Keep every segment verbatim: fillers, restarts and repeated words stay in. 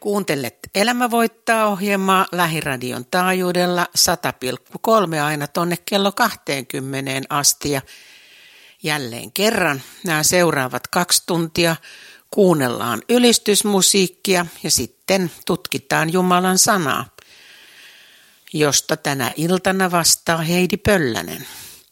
Kuuntelet Elämä voittaa -ohjelmaa Lähiradion taajuudella sata pilkku kolme aina tonne kello kaksikymmentä asti. Ja jälleen kerran nämä seuraavat kaksi tuntia kuunnellaan ylistysmusiikkia ja sitten tutkitaan Jumalan sanaa, josta tänä iltana vastaa Heidi Pöllänen.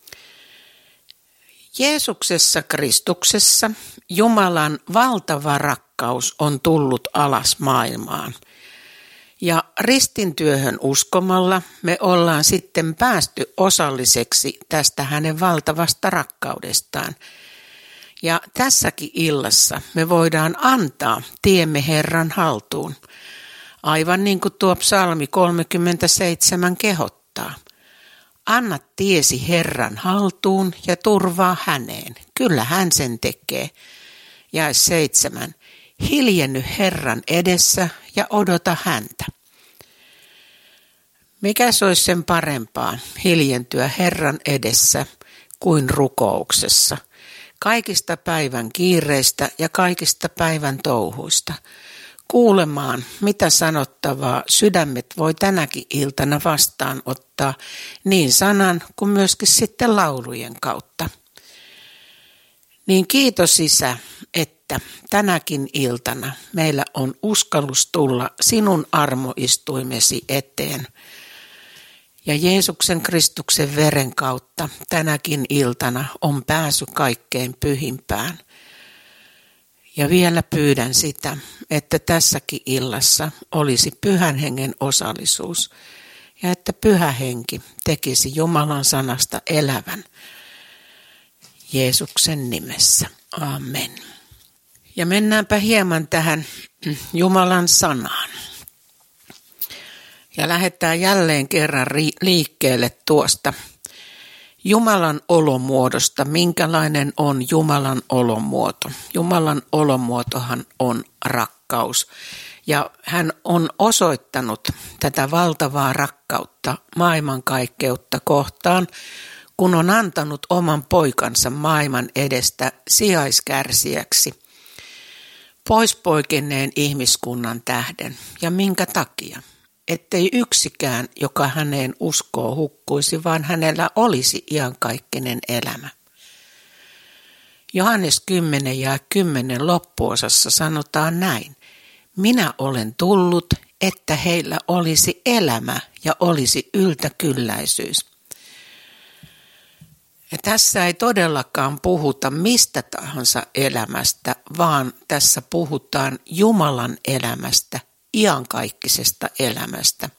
Jeesuksessa Kristuksessa Jumalan valtava rakkaus on tullut alas maailmaan. Ja ristintyöhön uskomalla me ollaan sitten päästy osalliseksi tästä hänen valtavasta rakkaudestaan. Ja tässäkin illassa me voidaan antaa tiemme Herran haltuun, aivan niin kuin tuo psalmi kolmekymmentäseitsemän kehottaa. Anna tiesi Herran haltuun ja turvaa häneen. Kyllä hän sen tekee. Jae seitsemän. Hiljenny Herran edessä ja odota häntä. Mikäs olisi sen parempaa hiljentyä Herran edessä kuin rukouksessa? Kaikista päivän kiireistä ja kaikista päivän touhuista. Kuulemaan, mitä sanottavaa sydämet voi tänäkin iltana vastaanottaa niin sanan kuin myöskin sitten laulujen kautta. Niin kiitos Isä, että tänäkin iltana meillä on uskallus tulla sinun armoistuimesi eteen. Ja Jeesuksen Kristuksen veren kautta tänäkin iltana on pääsy kaikkein pyhimpään. Ja vielä pyydän sitä, että tässäkin illassa olisi Pyhän Hengen osallisuus ja että Pyhä Henki tekisi Jumalan sanasta elävän Jeesuksen nimessä. Amen. Ja mennäänpä hieman tähän Jumalan sanaan. Ja lähdetään jälleen kerran liikkeelle tuosta Jumalan olomuodosta. Minkälainen on Jumalan olomuoto? Jumalan olomuotohan on rakkaus. Ja hän on osoittanut tätä valtavaa rakkautta maailmankaikkeutta kohtaan, kun on antanut oman poikansa maailman edestä sijaiskärsijäksi poispoikenneen ihmiskunnan tähden. Ja minkä takia? Ettei yksikään, joka häneen uskoo, hukkuisi, vaan hänellä olisi iankaikkinen elämä. Johannes kymmenen ja kymmenen loppuosassa sanotaan näin. Minä olen tullut, että heillä olisi elämä ja olisi yltäkylläisyys. Ja tässä ei todellakaan puhuta mistä tahansa elämästä, vaan tässä puhutaan Jumalan elämästä, iankaikkisesta elämästä.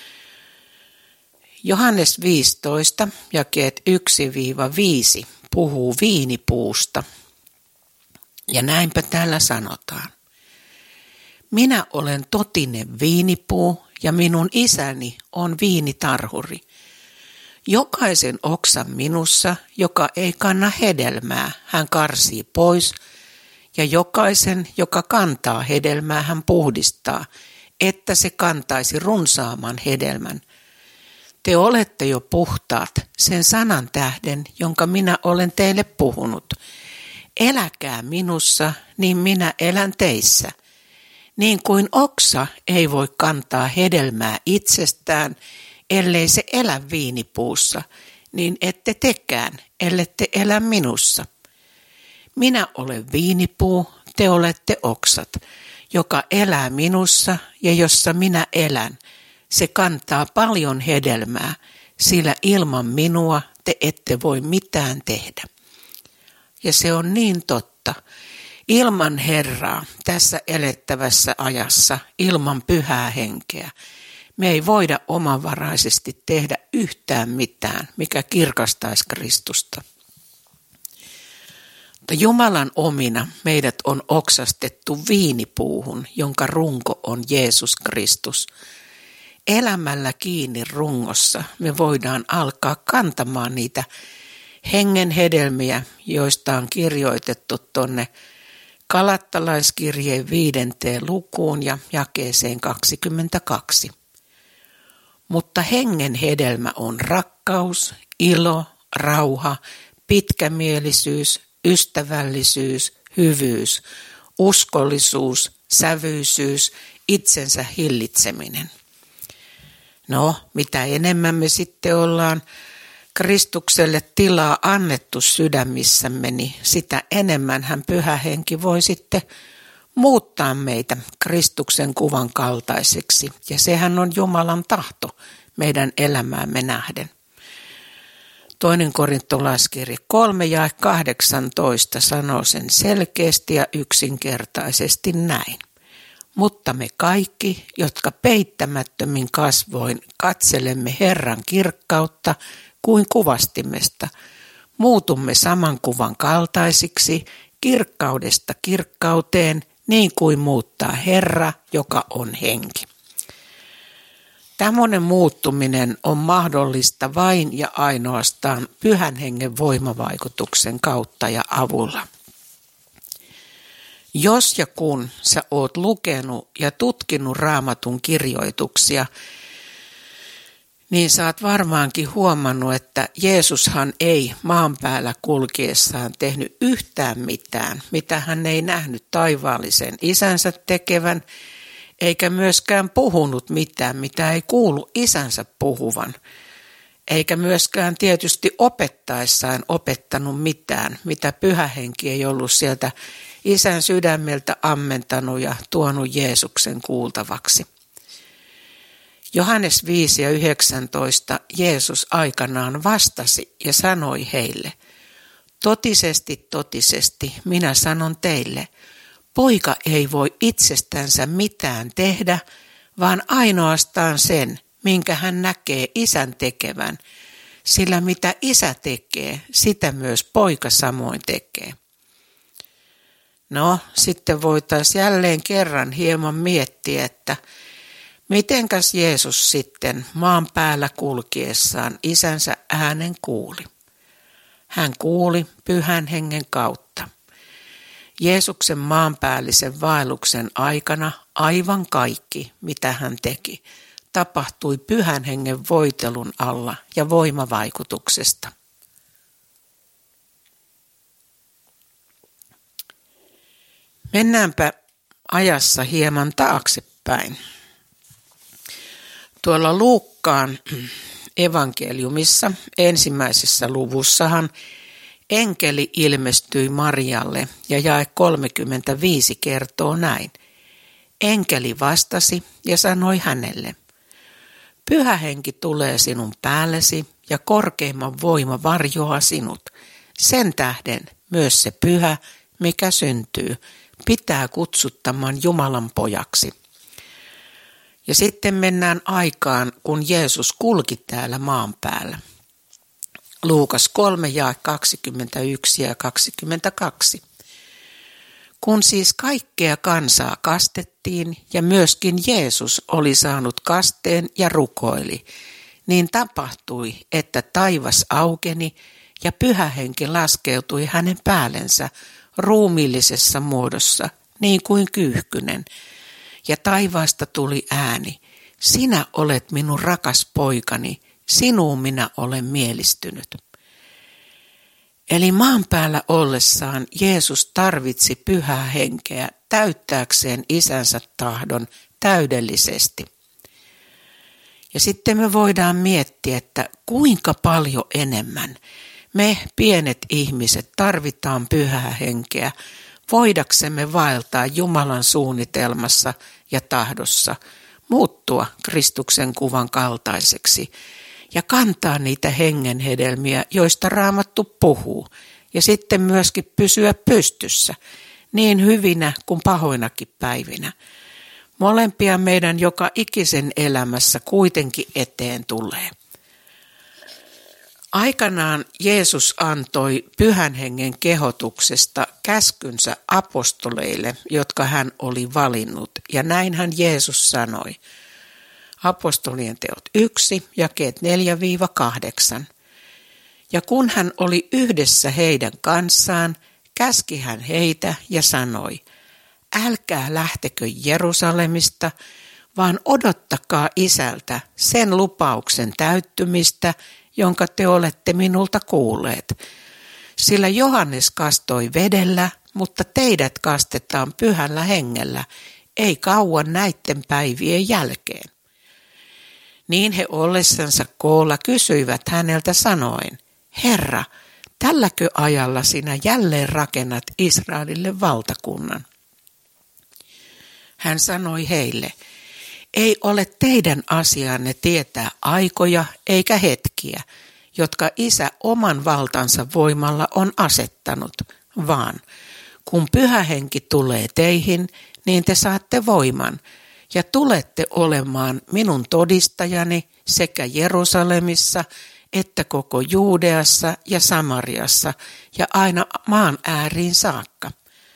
Johannes viisitoista, jakeet yksi viisi puhuu viinipuusta. Ja näinpä täällä sanotaan. Minä olen totinen viinipuu ja minun isäni on viinitarhuri. Jokaisen oksan minussa, joka ei kanna hedelmää, hän karsii pois, ja jokaisen, joka kantaa hedelmää, hän puhdistaa, että se kantaisi runsaamman hedelmän. Te olette jo puhtaat sen sanan tähden, jonka minä olen teille puhunut. Eläkää minussa, niin minä elän teissä. Niin kuin oksa ei voi kantaa hedelmää itsestään, ellei se elä viinipuussa, niin ette tekään, ellette elä minussa. Minä olen viinipuu, te olette oksat, joka elää minussa ja jossa minä elän. Se kantaa paljon hedelmää, sillä ilman minua te ette voi mitään tehdä. Ja se on niin totta. Ilman Herraa tässä elettävässä ajassa, ilman Pyhää Henkeä, me ei voida omavaraisesti tehdä yhtään mitään, mikä kirkastaisi Kristusta. Mutta Jumalan omina meidät on oksastettu viinipuuhun, jonka runko on Jeesus Kristus. Elämällä kiinni rungossa me voidaan alkaa kantamaan niitä hengen hedelmiä, joista on kirjoitettu tuonne Galattalaiskirjeen viidenteen lukuun ja jakeeseen kaksikymmentäkaksi. Mutta hengen hedelmä on rakkaus, ilo, rauha, pitkämielisyys, ystävällisyys, hyvyys, uskollisuus, sävyisyys, itsensä hillitseminen. No, mitä enemmän me sitten ollaan Kristukselle tilaa annettu sydämissämme, niin sitä enemmän hän Pyhä Henki voi sitten muuttaa meitä Kristuksen kuvan kaltaiseksi. Ja sehän on Jumalan tahto meidän elämäämme nähden. Toinen korintolaiskirja kolme ja kahdeksantoista sanoo sen selkeästi ja yksinkertaisesti näin. Mutta me kaikki, jotka peittämättömin kasvoin katselemme Herran kirkkautta kuin kuvastimesta, muutumme saman kuvan kaltaisiksi kirkkaudesta kirkkauteen, niin kuin muuttaa Herra, joka on henki. Tämmöinen muuttuminen on mahdollista vain ja ainoastaan Pyhän Hengen voimavaikutuksen kautta ja avulla. Jos ja kun sä oot lukenut ja tutkinut Raamatun kirjoituksia, niin sä oot varmaankin huomannut, että Jeesushan ei maan päällä kulkiessaan tehnyt yhtään mitään, mitä hän ei nähnyt taivaallisen isänsä tekevän, eikä myöskään puhunut mitään, mitä ei kuulu isänsä puhuvan, eikä myöskään tietysti opettaessaan opettanut mitään, mitä Pyhä Henki ei ollut sieltä isän sydämeltä ammentanut ja tuonut Jeesuksen kuultavaksi. Johannes viisi ja yhdeksäntoista Jeesus aikanaan vastasi ja sanoi heille, totisesti, totisesti, minä sanon teille, poika ei voi itsestänsä mitään tehdä, vaan ainoastaan sen, minkä hän näkee isän tekevän, sillä mitä isä tekee, sitä myös poika samoin tekee. No, sitten voitaisiin jälleen kerran hieman miettiä, että mitenkäs Jeesus sitten maan päällä kulkiessaan isänsä äänen kuuli? Hän kuuli Pyhän Hengen kautta. Jeesuksen maanpäällisen vaelluksen aikana aivan kaikki, mitä hän teki, tapahtui Pyhän Hengen voitelun alla ja voimavaikutuksesta. Mennäänpä ajassa hieman taaksepäin. Tuolla Luukkaan evankeliumissa ensimmäisessä luvussahan enkeli ilmestyi Marialle ja jae kolmekymmentäviisi kertoo näin. Enkeli vastasi ja sanoi hänelle, Pyhä Henki tulee sinun päällesi ja korkeimman voima varjoaa sinut. Sen tähden myös se pyhä, mikä syntyy, pitää kutsuttamaan Jumalan pojaksi. Ja sitten mennään aikaan, kun Jeesus kulki täällä maan päällä. Luukas kolme ja kaksikymmentäyksi ja kaksikymmentäkaksi. Kun siis kaikkea kansaa kastettiin ja myöskin Jeesus oli saanut kasteen ja rukoili, niin tapahtui, että taivas aukeni ja Pyhä Henki laskeutui hänen päällensä ruumiillisessa muodossa, niin kuin kyyhkynen. Ja taivaasta tuli ääni, sinä olet minun rakas poikani, sinuun minä olen mielistynyt. Eli maan päällä ollessaan Jeesus tarvitsi Pyhää Henkeä täyttääkseen isänsä tahdon täydellisesti. Ja sitten me voidaan miettiä, että kuinka paljon enemmän me pienet ihmiset tarvitaan Pyhää Henkeä voidaksemme vaeltaa Jumalan suunnitelmassa ja tahdossa, muuttua Kristuksen kuvan kaltaiseksi ja kantaa niitä hengen hedelmiä, joista Raamattu puhuu, ja sitten myöskin pysyä pystyssä, niin hyvinä kuin pahoinakin päivinä. Molempia meidän joka ikisen elämässä kuitenkin eteen tulee. Aikanaan Jeesus antoi Pyhän Hengen kehotuksesta käskynsä apostoleille, jotka hän oli valinnut, ja näin hän Jeesus sanoi. Apostolien teot yksi, jakeet neljä kahdeksan. Ja kun hän oli yhdessä heidän kanssaan, käski hän heitä ja sanoi, älkää lähtekö Jerusalemista, vaan odottakaa isältä sen lupauksen täyttymistä, jonka te olette minulta kuulleet. Sillä Johannes kastoi vedellä, mutta teidät kastetaan Pyhällä Hengellä, ei kauan näiden päivien jälkeen. Niin he ollessansa koolla kysyivät häneltä sanoen, Herra, tälläkö ajalla sinä jälleen rakennat Israelille valtakunnan? Hän sanoi heille, ei ole teidän asianne tietää aikoja eikä hetkiä, jotka Isä oman valtansa voimalla on asettanut, vaan kun Pyhä Henki tulee teihin, niin te saatte voiman ja tulette olemaan minun todistajani sekä Jerusalemissa että koko Juudeassa ja Samariassa ja aina maan ääriin saakka.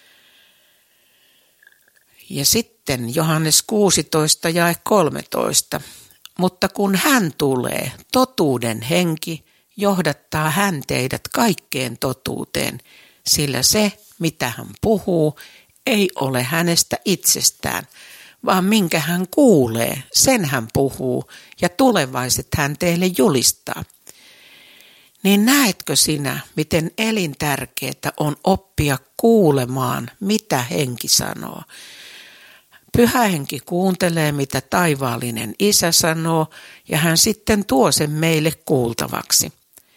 Ja sitten Johannes kuusitoista jae kolmetoista. Mutta kun hän tulee, totuuden henki, johdattaa hän teidät kaikkeen totuuteen, sillä se, mitä hän puhuu, ei ole hänestä itsestään, vaan minkä hän kuulee, sen hän puhuu ja tulevaiset hän teille julistaa. Niin näetkö sinä, miten elintärkeää on oppia kuulemaan, mitä henki sanoo? Pyhä Henki kuuntelee, mitä taivaallinen Isä sanoo, ja hän sitten tuo sen meille kuultavaksi.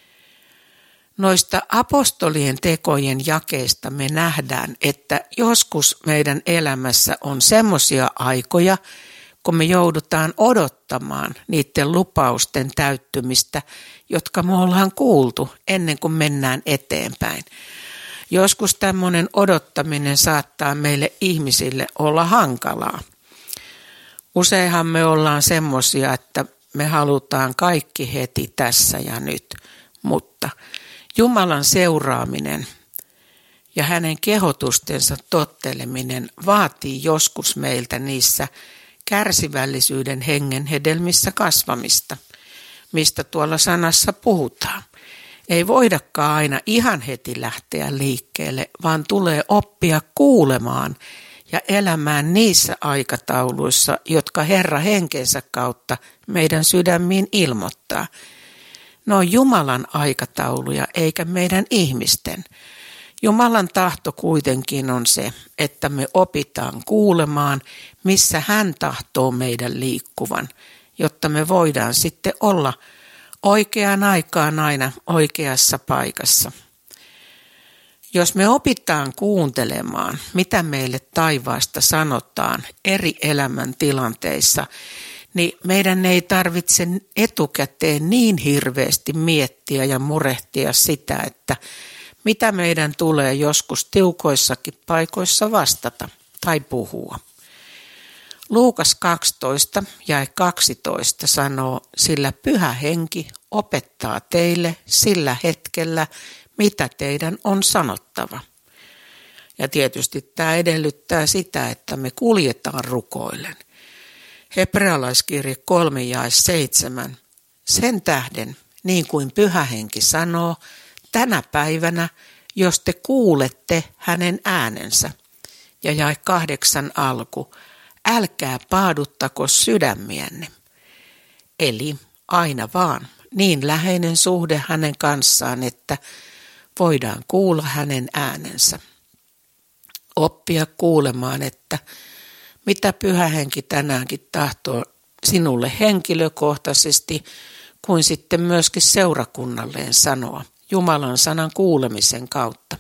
Noista apostolien tekojen jakeista me nähdään, että joskus meidän elämässä on semmoisia aikoja, kun me joudutaan odottamaan niiden lupausten täyttymistä, jotka me ollaan kuultu ennen kuin mennään eteenpäin. Joskus tämmöinen odottaminen saattaa meille ihmisille olla hankalaa. Useinhan me ollaan semmoisia, että me halutaan kaikki heti tässä ja nyt, mutta Jumalan seuraaminen ja hänen kehotustensa totteleminen vaatii joskus meiltä niissä kärsivällisyyden hengen hedelmissä kasvamista, mistä tuolla sanassa puhutaan. Ei voidakaan aina ihan heti lähteä liikkeelle, vaan tulee oppia kuulemaan ja elämään niissä aikatauluissa, jotka Herra henkensä kautta meidän sydämiin ilmoittaa. Ne on Jumalan aikatauluja eikä meidän ihmisten. Jumalan tahto kuitenkin on se, että me opitaan kuulemaan, missä hän tahtoo meidän liikkuvan, jotta me voidaan sitten olla oikeaan aikaan aina oikeassa paikassa. Jos me opitaan kuuntelemaan, mitä meille taivaasta sanotaan eri elämäntilanteissa, niin meidän ei tarvitse etukäteen niin hirveästi miettiä ja murehtia sitä, että mitä meidän tulee joskus tiukoissakin paikoissa vastata tai puhua. Luukas kaksitoista jae kaksitoista sanoo, sillä Pyhä Henki opettaa teille sillä hetkellä, mitä teidän on sanottava. Ja tietysti tämä edellyttää sitä, että me kuljetaan rukoillen. Hebrealaiskirje kolme jae seitsemän. Sen tähden, niin kuin Pyhä Henki sanoo, tänä päivänä, jos te kuulette hänen äänensä. Ja jae kahdeksan alku. Älkää paaduttako sydämiänne. Eli aina vaan niin läheinen suhde hänen kanssaan, että voidaan kuulla hänen äänensä. Oppia kuulemaan, että mitä Pyhä Henki tänäänkin tahtoo sinulle henkilökohtaisesti, kuin sitten myöskin seurakunnalleen sanoa Jumalan sanan kuulemisen kautta.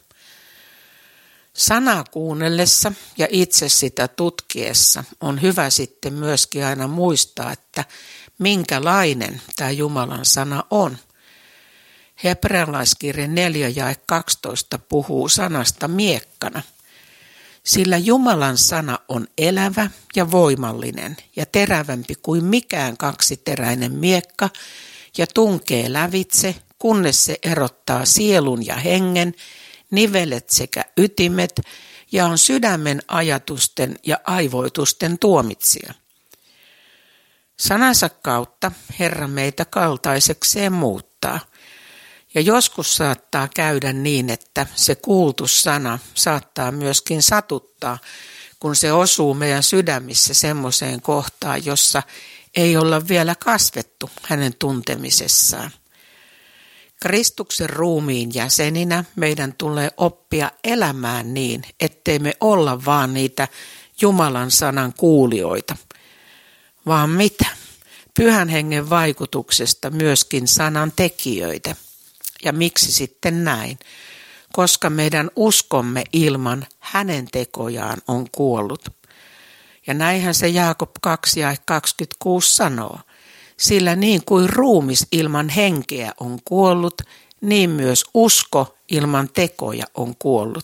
Sanaa kuunnellessa ja itse sitä tutkiessa on hyvä sitten myöskin aina muistaa, että minkälainen tämä Jumalan sana on. Hebrealaiskirje neljä jae kaksitoista puhuu sanasta miekkana, sillä Jumalan sana on elävä ja voimallinen ja terävämpi kuin mikään kaksiteräinen miekka ja tunkee lävitse, kunnes se erottaa sielun ja hengen, nivelet sekä ytimet ja on sydämen ajatusten ja aivoitusten tuomitsija. Sanansa kautta Herra meitä kaltaisekseen muuttaa. Ja joskus saattaa käydä niin, että se kuultu sana saattaa myöskin satuttaa, kun se osuu meidän sydämissä semmoiseen kohtaan, jossa ei olla vielä kasvettu hänen tuntemisessaan. Kristuksen ruumiin jäseninä meidän tulee oppia elämään niin, ettei me olla vaan niitä Jumalan sanan kuulijoita, vaan mitä? Pyhän hengen vaikutuksesta myöskin sanan tekijöitä. Ja miksi sitten näin? Koska meidän uskomme ilman hänen tekojaan on kuollut. Ja näinhän se Jaakob kaksi ja kaksikymmentäkuusi sanoo. Sillä niin kuin ruumis ilman henkeä on kuollut, niin myös usko ilman tekoja on kuollut.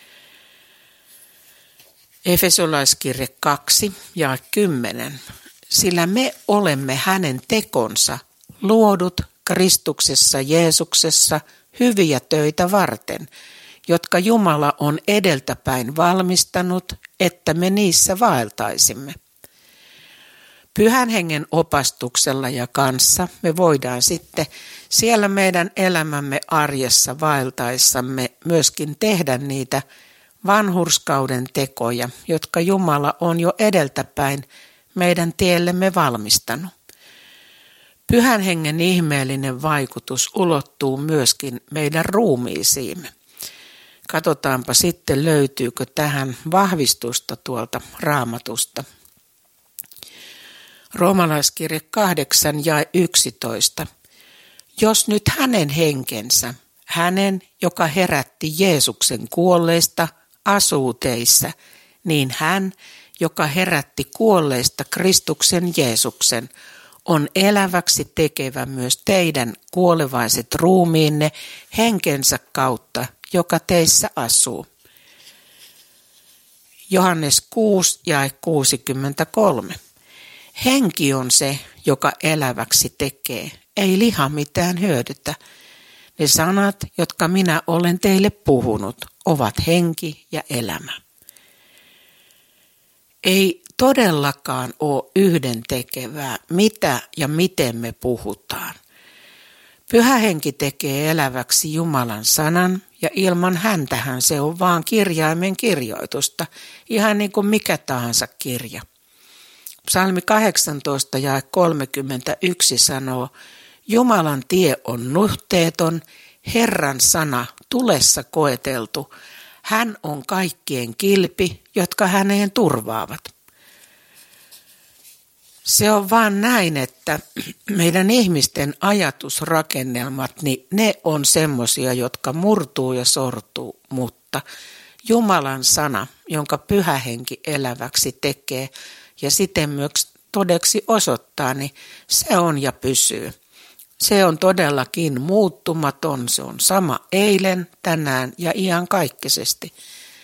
Efesolaiskirje kaksi ja kymmenen. Sillä me olemme hänen tekonsa, luodut Kristuksessa Jeesuksessa hyviä töitä varten, jotka Jumala on edeltäpäin valmistanut, että me niissä vaeltaisimme. Pyhän hengen opastuksella ja kanssa me voidaan sitten siellä meidän elämämme arjessa vaeltaessamme myöskin tehdä niitä vanhurskauden tekoja, jotka Jumala on jo edeltäpäin meidän tiellemme valmistanut. Pyhän hengen ihmeellinen vaikutus ulottuu myöskin meidän ruumiisiimme. Katsotaanpa sitten, löytyykö tähän vahvistusta tuolta Raamatusta. Roomalaiskirje kahdeksan ja yksitoista. Jos nyt hänen henkensä, hänen, joka herätti Jeesuksen kuolleista, asuu teissä, niin hän, joka herätti kuolleista Kristuksen Jeesuksen, on eläväksi tekevä myös teidän kuolevaiset ruumiinne henkensä kautta, joka teissä asuu. Johannes kuusi ja kuusikymmentäkolme. Henki on se, joka eläväksi tekee, ei liha mitään hyödytä. Ne sanat, jotka minä olen teille puhunut, ovat henki ja elämä. Ei todellakaan ole yhdentekevää, mitä ja miten me puhutaan. Pyhä henki tekee eläväksi Jumalan sanan ja ilman häntähän se on vaan kirjaimen kirjoitusta, ihan niin kuin mikä tahansa kirja. Psalmi kahdeksantoista ja kolmekymmentäyksi sanoo, Jumalan tie on nuhteeton, Herran sana tulessa koeteltu. Hän on kaikkien kilpi, jotka häneen turvaavat. Se on vaan näin, että meidän ihmisten ajatusrakennelmat, niin ne on semmoisia, jotka murtuu ja sortuu, mutta Jumalan sana, jonka Pyhä Henki eläväksi tekee ja siten myös todeksi osoittaa, niin se on ja pysyy. Se on todellakin muuttumaton, se on sama eilen, tänään ja iankaikkisesti.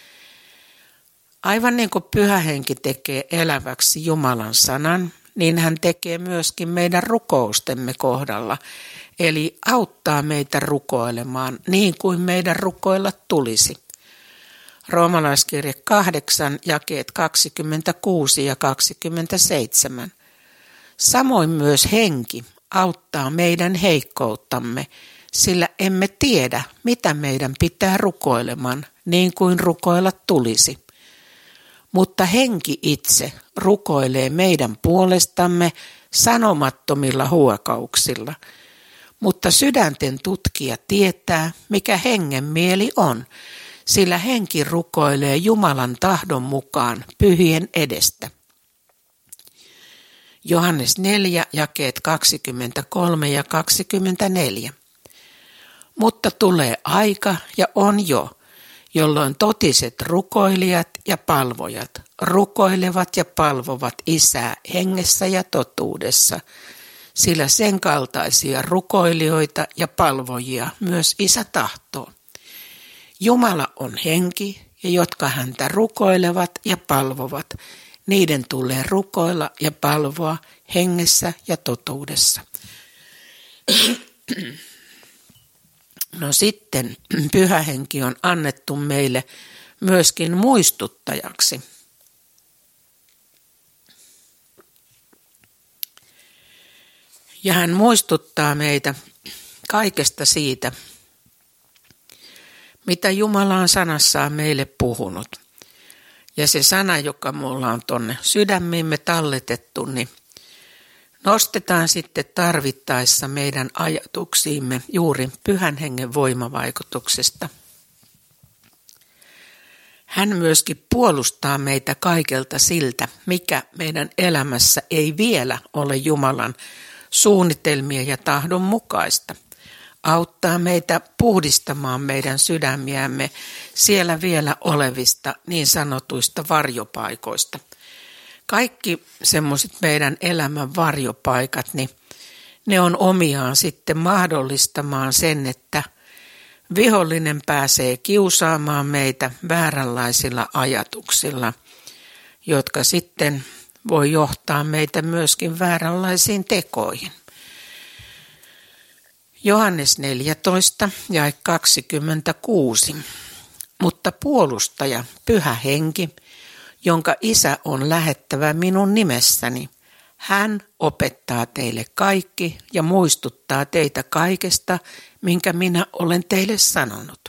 Aivan niin kuin Pyhä Henki tekee eläväksi Jumalan sanan, niin hän tekee myöskin meidän rukoustemme kohdalla, eli auttaa meitä rukoilemaan niin kuin meidän rukoilla tulisi. Roomalaiskirje kahdeksan, jakeet kaksikymmentäkuusi ja kaksikymmentäseitsemän. Samoin myös henki auttaa meidän heikkouttamme, sillä emme tiedä, mitä meidän pitää rukoilemaan, niin kuin rukoilla tulisi. Mutta henki itse rukoilee meidän puolestamme sanomattomilla huokauksilla. Mutta sydänten tutkija tietää, mikä hengen mieli on, sillä henki rukoilee Jumalan tahdon mukaan pyhien edestä. Johannes neljä, jakeet kaksikymmentäkolme ja kaksikymmentäneljä. Mutta tulee aika ja on jo, jolloin totiset rukoilijat ja palvojat rukoilevat ja palvovat Isää hengessä ja totuudessa, sillä sen kaltaisia rukoilijoita ja palvojia myös Isä tahtoo. Jumala on henki, ja jotka häntä rukoilevat ja palvovat, niiden tulee rukoilla ja palvoa hengessä ja totuudessa. No sitten Pyhä Henki on annettu meille myöskin muistuttajaksi. Ja hän muistuttaa meitä kaikesta siitä, mitä Jumala on sanassaan meille puhunut. Ja se sana, joka mulla on tonne sydämiimme talletettu, niin nostetaan sitten tarvittaessa meidän ajatuksiimme juuri Pyhän Hengen voimavaikutuksesta. Hän myöskin puolustaa meitä kaikelta siltä, mikä meidän elämässä ei vielä ole Jumalan suunnitelmia ja tahdon mukaista. Auttaa meitä puhdistamaan meidän sydämiämme siellä vielä olevista niin sanotuista varjopaikoista. Kaikki semmoiset meidän elämän varjopaikat, niin ne on omiaan sitten mahdollistamaan sen, että vihollinen pääsee kiusaamaan meitä vääränlaisilla ajatuksilla, jotka sitten voi johtaa meitä myöskin vääränlaisiin tekoihin. Johannes neljätoista jae kaksikymmentäkuusi. Mutta puolustaja, Pyhä Henki, jonka Isä on lähettävä minun nimessäni, hän opettaa teille kaikki ja muistuttaa teitä kaikesta, minkä minä olen teille sanonut.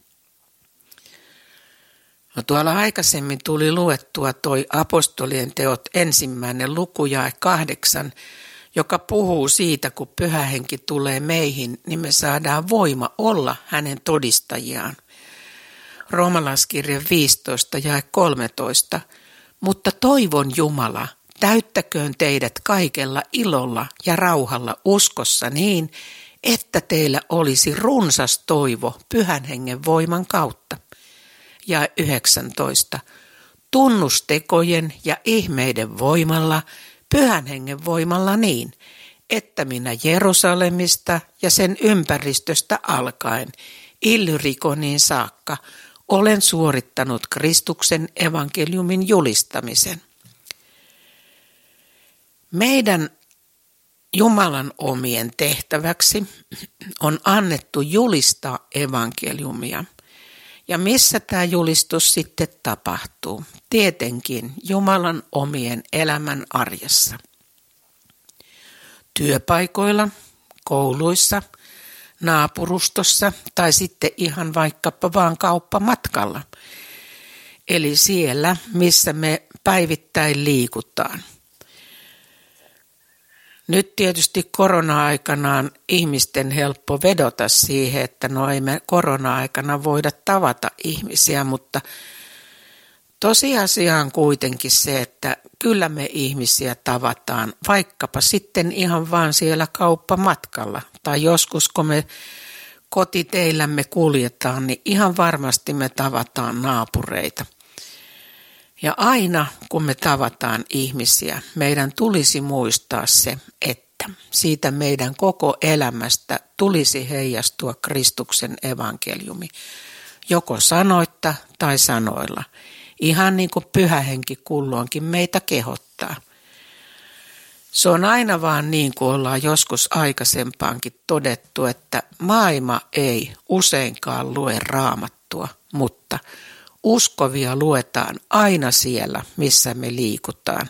No tuolla aikaisemmin tuli luettua toi apostolien teot ensimmäinen luku jae kahdeksan, joka puhuu siitä, kun Pyhä Henki tulee meihin, niin me saadaan voima olla hänen todistajiaan. Roomalaiskirje viisitoista jae kolmetoista. Mutta toivon Jumala, täyttäköön teidät kaikella ilolla ja rauhalla uskossa niin, että teillä olisi runsas toivo Pyhän Hengen voiman kautta. Ja yhdeksäntoista. Tunnustekojen ja ihmeiden voimalla, Pyhän Hengen voimalla niin, että minä Jerusalemista ja sen ympäristöstä alkaen, Illyrikoniin saakka, olen suorittanut Kristuksen evankeliumin julistamisen. Meidän Jumalan omien tehtäväksi on annettu julistaa evankeliumia. Ja missä tämä julistus sitten tapahtuu? Tietenkin Jumalan omien elämän arjessa. Työpaikoilla, kouluissa, naapurustossa tai sitten ihan vaikkapa vaan kauppamatkalla. Eli siellä, missä me päivittäin liikutaan. Nyt tietysti korona-aikana on ihmisten helppo vedota siihen, että no ei me korona-aikana voida tavata ihmisiä, mutta tosiasia on kuitenkin se, että kyllä me ihmisiä tavataan, vaikkapa sitten ihan vaan siellä kauppamatkalla. Tai joskus kun me kotiteillämme kuljetaan, niin ihan varmasti me tavataan naapureita. Ja aina kun me tavataan ihmisiä, meidän tulisi muistaa se, että siitä meidän koko elämästä tulisi heijastua Kristuksen evankeliumi, joko sanoitta tai sanoilla, ihan niin kuin Pyhä Henki kulloinkin meitä kehottaa. Se on aina vaan niin kuin ollaan joskus aikaisempaankin todettu, että maailma ei useinkaan lue Raamattua, mutta uskovia luetaan aina siellä, missä me liikutaan.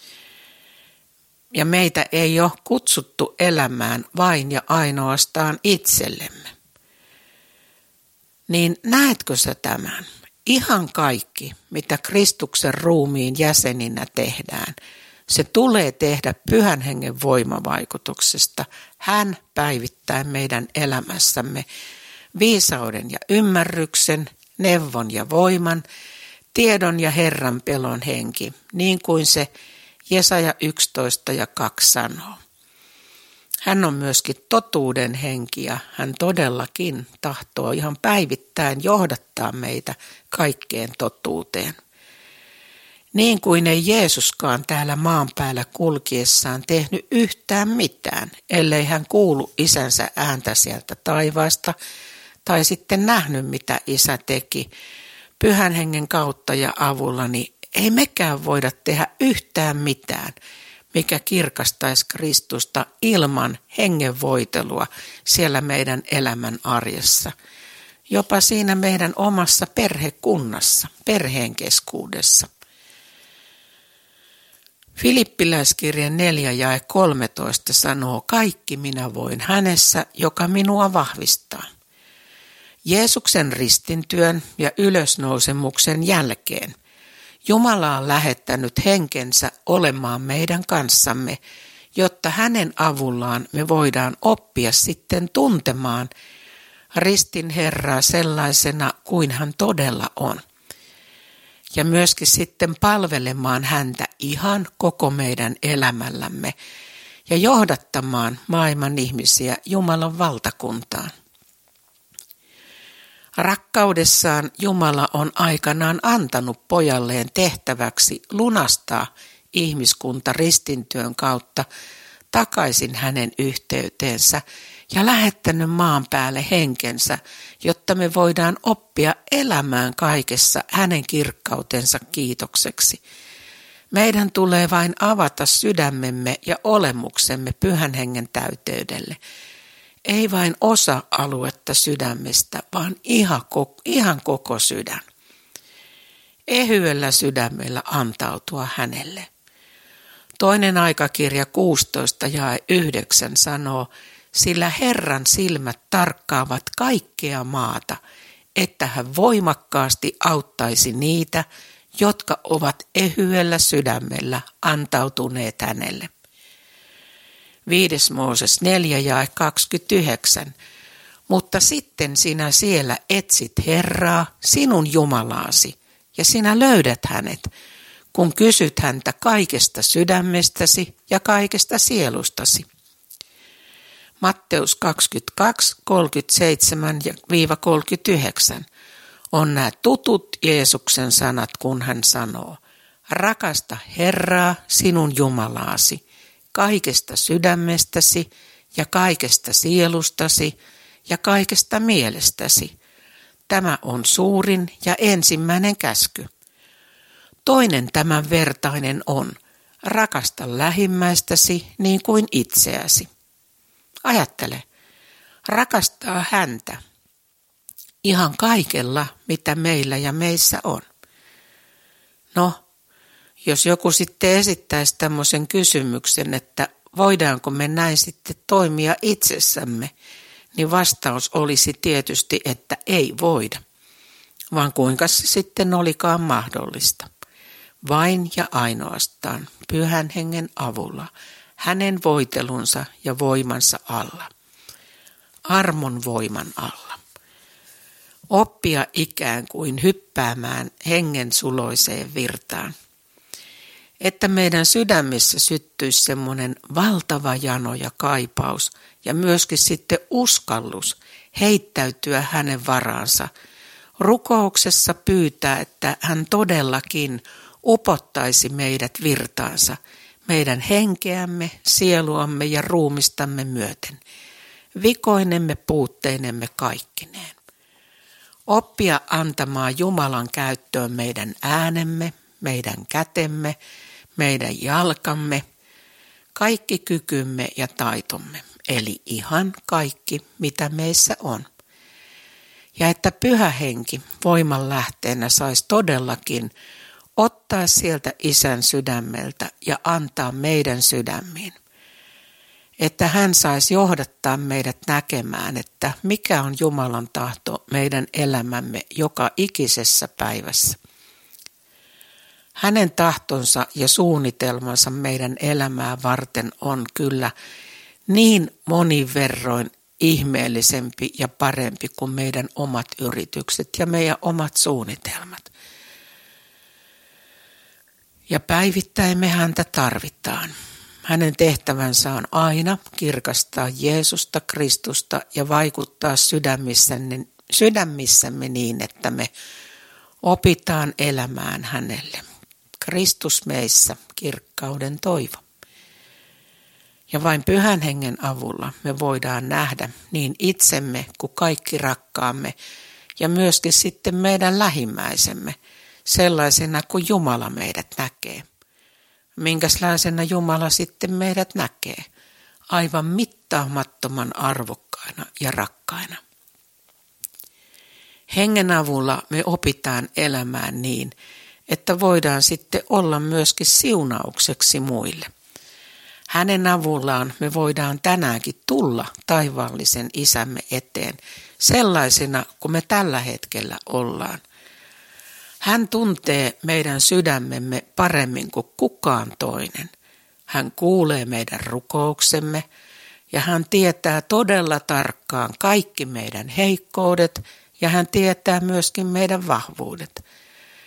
Ja meitä ei ole kutsuttu elämään vain ja ainoastaan itsellemme. Niin näetkö sä tämän? Ihan kaikki, mitä Kristuksen ruumiin jäseninä tehdään, se tulee tehdä Pyhän Hengen voimavaikutuksesta. Hän päivittää meidän elämässämme viisauden ja ymmärryksen, neuvon ja voiman, tiedon ja Herran pelon henki, niin kuin se Jesaja yksitoista ja kaksi sanoo. Hän on myöskin totuuden henki ja hän todellakin tahtoo ihan päivittäin johdattaa meitä kaikkeen totuuteen. Niin kuin ei Jeesuskaan täällä maan päällä kulkiessaan tehnyt yhtään mitään, ellei hän kuulu isänsä ääntä sieltä taivaasta tai sitten nähnyt mitä isä teki Pyhän Hengen kautta ja avulla, niin ei mekään voida tehdä yhtään mitään, mikä kirkastaisi Kristusta ilman hengen voitelua siellä meidän elämän arjessa. Jopa siinä meidän omassa perhekunnassa, perheen keskuudessa. Filippiläiskirje neljä jae kolmetoista sanoo, kaikki minä voin hänessä, joka minua vahvistaa. Jeesuksen ristintyön ja ylösnousemuksen jälkeen Jumala on lähettänyt henkensä olemaan meidän kanssamme, jotta hänen avullaan me voidaan oppia sitten tuntemaan ristin Herraa sellaisena kuin hän todella on. ja myöskin sitten palvelemaan häntä ihan koko meidän elämällämme ja johdattamaan maailman ihmisiä Jumalan valtakuntaan. Rakkaudessaan Jumala on aikanaan antanut pojalleen tehtäväksi lunastaa ihmiskunta ristintyön kautta takaisin hänen yhteyteensä ja lähettänyt maan päälle henkensä, jotta me voidaan oppia elämään kaikessa hänen kirkkautensa kiitokseksi. Meidän tulee vain avata sydämemme ja olemuksemme Pyhän Hengen täyteydelle. Ei vain osa-aluetta sydämestä, vaan ihan koko, ihan koko sydän. Ehyellä sydämellä antautua hänelle. Toinen aikakirja kuusitoista jae yhdeksän sanoo, sillä Herran silmät tarkkaavat kaikkea maata, että hän voimakkaasti auttaisi niitä, jotka ovat ehyellä sydämellä antautuneet hänelle. Viides Mooses neljä jae kaksikymmentäyhdeksän. Mutta sitten sinä siellä etsit Herraa, sinun Jumalaasi, ja sinä löydät hänet, kun kysyt häntä kaikesta sydämestäsi ja kaikesta sielustasi. Matteus kaksikymmentäkaksi, kolmekymmentäseitsemän kolmekymmentäyhdeksän on nämä tutut Jeesuksen sanat, kun hän sanoo, rakasta Herraa, sinun Jumalaasi, kaikesta sydämestäsi ja kaikesta sielustasi ja kaikesta mielestäsi. Tämä on suurin ja ensimmäinen käsky. Toinen tämän vertainen on, rakasta lähimmäistäsi niin kuin itseäsi. Ajattele, rakastaa häntä ihan kaikella, mitä meillä ja meissä on. No, jos joku sitten esittäisi tämmöisen kysymyksen, että voidaanko me näin sitten toimia itsessämme, niin vastaus olisi tietysti, että ei voida, vaan kuinka se sitten olikaan mahdollista. Vain ja ainoastaan Pyhän Hengen avulla, hänen voitelunsa ja voimansa alla, armon voiman alla. Oppia ikään kuin hyppäämään hengen suloiseen virtaan, että meidän sydämissä syttyisi semmoinen valtava jano ja kaipaus ja myöskin sitten uskallus heittäytyä hänen varaansa, rukouksessa pyytää, että hän todellakin upottaisi meidät virtaansa, meidän henkeämme, sieluamme ja ruumistamme myöten, vikoinemme, puutteinemme kaikkineen. Oppia antamaan Jumalan käyttöön meidän äänemme, meidän kätemme, meidän jalkamme, kaikki kykymme ja taitomme, eli ihan kaikki, mitä meissä on. Ja että Pyhä Henki voiman lähteenä saisi todellakin ottaa sieltä Isän sydämeltä ja antaa meidän sydämiin. Että hän saisi johdattaa meidät näkemään, että mikä on Jumalan tahto meidän elämämme joka ikisessä päivässä. Hänen tahtonsa ja suunnitelmansa meidän elämää varten on kyllä niin monin verroin ihmeellisempi ja parempi kuin meidän omat yritykset ja meidän omat suunnitelmat. Ja päivittäin me häntä tarvitaan. Hänen tehtävänsä on aina kirkastaa Jeesusta, Kristusta ja vaikuttaa sydämissämme, sydämissämme niin, että me opitaan elämään hänelle. Kristus meissä, kirkkauden toivo. Ja vain Pyhän Hengen avulla me voidaan nähdä niin itsemme kuin kaikki rakkaamme ja myöskin sitten meidän lähimmäisemme sellaisena kuin Jumala meidät näkee. Minkälaisena Jumala sitten meidät näkee? Aivan mittaamattoman arvokkaina ja rakkaina. Hengen avulla me opitaan elämään niin, että voidaan sitten olla myöskin siunaukseksi muille. Hänen avullaan me voidaan tänäänkin tulla taivaallisen Isämme eteen sellaisena kuin me tällä hetkellä ollaan. Hän tuntee meidän sydämemme paremmin kuin kukaan toinen. Hän kuulee meidän rukouksemme ja hän tietää todella tarkkaan kaikki meidän heikkoudet ja hän tietää myöskin meidän vahvuudet.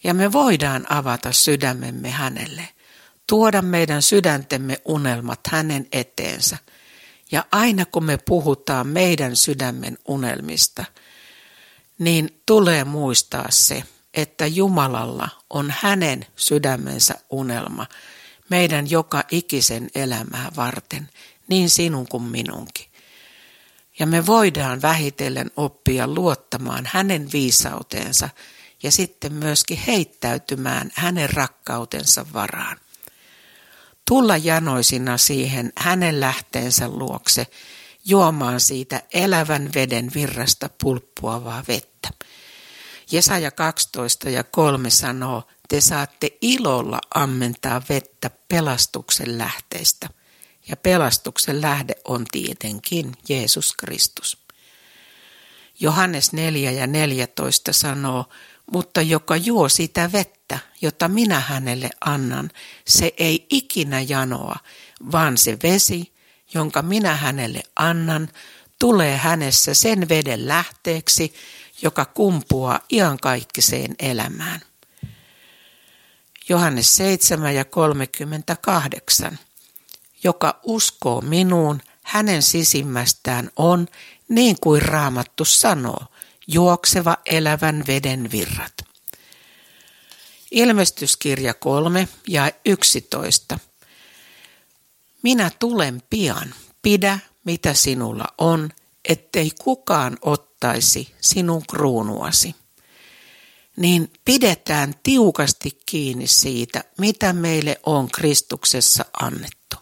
Ja me voidaan avata sydämemme hänelle, tuoda meidän sydäntemme unelmat hänen eteensä. Ja aina kun me puhutaan meidän sydämen unelmista, niin tulee muistaa se, että Jumalalla on hänen sydämensä unelma meidän joka ikisen elämää varten, niin sinun kuin minunkin. Ja me voidaan vähitellen oppia luottamaan hänen viisauteensa ja sitten myöskin heittäytymään hänen rakkautensa varaan. Tulla janoisina siihen hänen lähteensä luokse, juomaan siitä elävän veden virrasta pulppuavaa vettä. Jesaja kaksitoista ja kolme sanoo, te saatte ilolla ammentaa vettä pelastuksen lähteistä. Ja pelastuksen lähde on tietenkin Jeesus Kristus. Johannes neljä ja neljätoista sanoo, mutta joka juo sitä vettä, jota minä hänelle annan, se ei ikinä janoa, vaan se vesi, jonka minä hänelle annan, tulee hänessä sen veden lähteeksi, joka kumpuaa iankaikkiseen elämään. Johannes seitsemän ja kolmekymmentäkahdeksan. Joka uskoo minuun, hänen sisimmästään on, niin kuin Raamattu sanoo, juokseva elävän veden virrat. Ilmestyskirja kolme ja yksitoista. Minä tulen pian, pidä mitä sinulla on, ettei kukaan ottaisi sinun kruunuasi. Niin pidetään tiukasti kiinni siitä, mitä meille on Kristuksessa annettu.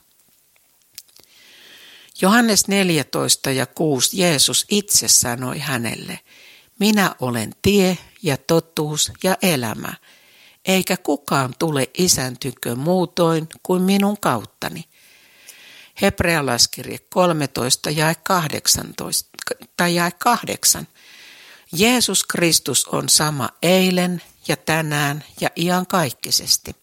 Johannes neljätoista ja kuusi Jeesus itse sanoi hänelle, minä olen tie ja totuus ja elämä, eikä kukaan tule Isän tykö muutoin kuin minun kauttani. Hebrealaiskirje kolmetoista ja kahdeksantoista, tai jae kahdeksan. Jeesus Kristus on sama eilen ja tänään ja iankaikkisesti.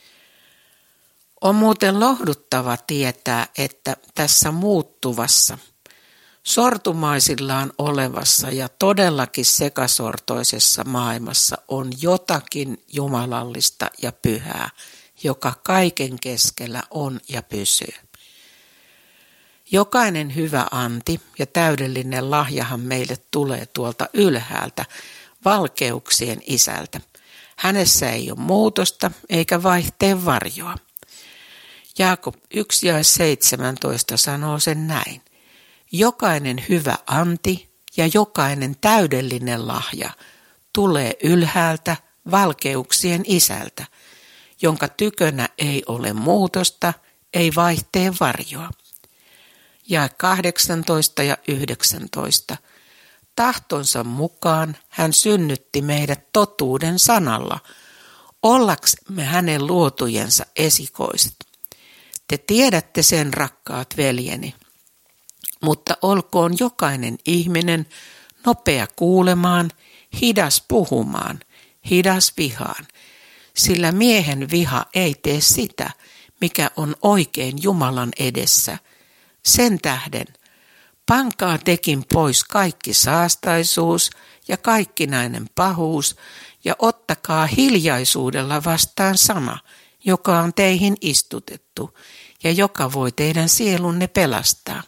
On muuten lohduttava tietää, että tässä muuttuvassa, sortumaisillaan olevassa ja todellakin sekasortoisessa maailmassa on jotakin jumalallista ja pyhää, joka kaiken keskellä on ja pysyy. Jokainen hyvä anti ja täydellinen lahjahan meille tulee tuolta ylhäältä, valkeuksien isältä. Hänessä ei ole muutosta eikä vaihteen varjoa. Jaakob yksi ja seitsemäntoista sanoo sen näin. Jokainen hyvä anti ja jokainen täydellinen lahja tulee ylhäältä valkeuksien isältä, jonka tykönä ei ole muutosta, ei vaihteen varjoa. Ja kahdeksantoista ja yhdeksäntoista. Tahtonsa mukaan hän synnytti meidät totuuden sanalla, ollaksemme hänen luotujensa esikoiset. Te tiedätte sen, rakkaat veljeni, mutta olkoon jokainen ihminen nopea kuulemaan, hidas puhumaan, hidas vihaan, sillä miehen viha ei tee sitä, mikä on oikein Jumalan edessä. Sen tähden, pankaa tekin pois kaikki saastaisuus ja kaikkinainen pahuus ja ottakaa hiljaisuudella vastaan sana, joka on teihin istutettu ja joka voi teidän sielunne pelastaa.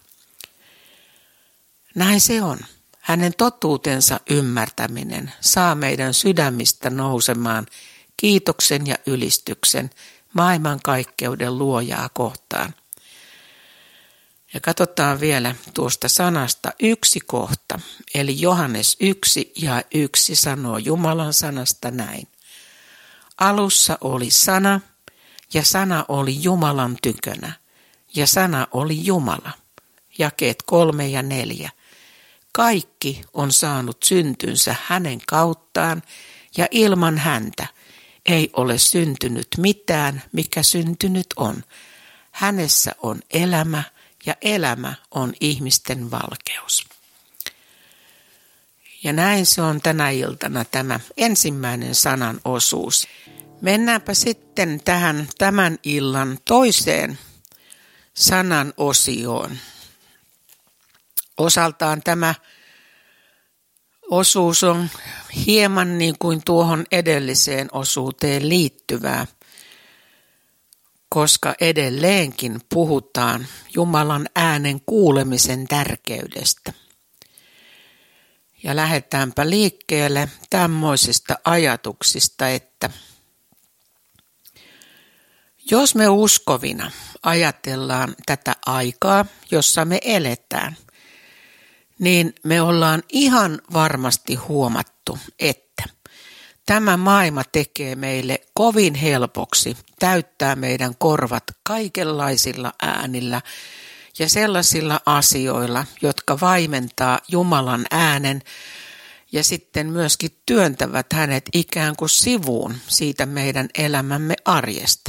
Näin se on. Hänen totuutensa ymmärtäminen saa meidän sydämistä nousemaan kiitoksen ja ylistyksen maailmankaikkeuden luojaa kohtaan. Ja katsotaan vielä tuosta sanasta yksi kohta, eli Johannes yksi ja yksi sanoo Jumalan sanasta näin. Alussa oli sana, ja sana oli Jumalan tykönä, ja sana oli Jumala. Jakeet kolme ja neljä. Kaikki on saanut syntynsä hänen kauttaan, ja ilman häntä ei ole syntynyt mitään, mikä syntynyt on. Hänessä on elämä, ja elämä on ihmisten valkeus. Ja näin se on tänä iltana tämä ensimmäinen sanan osuus. Mennäänpä sitten tähän tämän illan toiseen sanan osioon. Osaltaan tämä osuus on hieman niin kuin tuohon edelliseen osuuteen liittyvää, koska edelleenkin puhutaan Jumalan äänen kuulemisen tärkeydestä. Ja lähdetäänpä liikkeelle tämmöisistä ajatuksista, että jos me uskovina ajatellaan tätä aikaa, jossa me eletään, niin me ollaan ihan varmasti huomattu, että tämä maailma tekee meille kovin helpoksi täyttää meidän korvat kaikenlaisilla äänillä ja sellaisilla asioilla, jotka vaimentaa Jumalan äänen ja sitten myöskin työntävät hänet ikään kuin sivuun siitä meidän elämämme arjesta.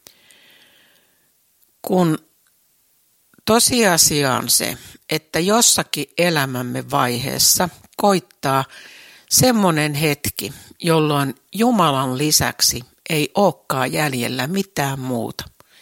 Kun tosiasia on se, että jossakin elämämme vaiheessa koittaa semmoinen hetki, jolloin Jumalan lisäksi ei olekaan jäljellä mitään muuta.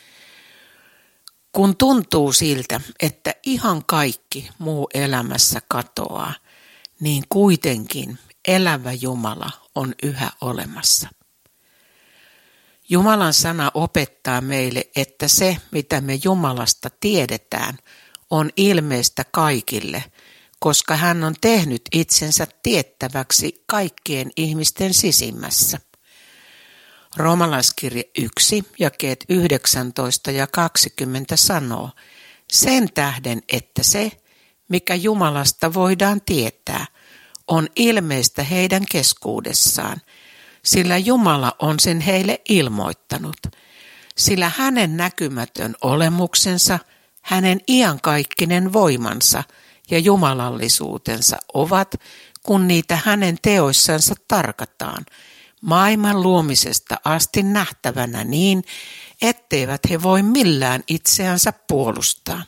Kun tuntuu siltä, että ihan kaikki muu elämässä katoaa, niin kuitenkin elävä Jumala on yhä olemassa. Jumalan sana opettaa meille, että se, mitä me Jumalasta tiedetään, on ilmeistä kaikille, koska hän on tehnyt itsensä tiettäväksi kaikkien ihmisten sisimmässä. Roomalaiskirje yksi, jakeet yhdeksäntoista ja kaksikymmentä sanoo, sen tähden, että se, mikä Jumalasta voidaan tietää, on ilmeistä heidän keskuudessaan, sillä Jumala on sen heille ilmoittanut, sillä hänen näkymätön olemuksensa, hänen iankaikkinen voimansa ja jumalallisuutensa ovat, kun niitä hänen teoissansa tarkataan, maailman luomisesta asti nähtävänä niin, etteivät he voi millään itseänsä puolustaa.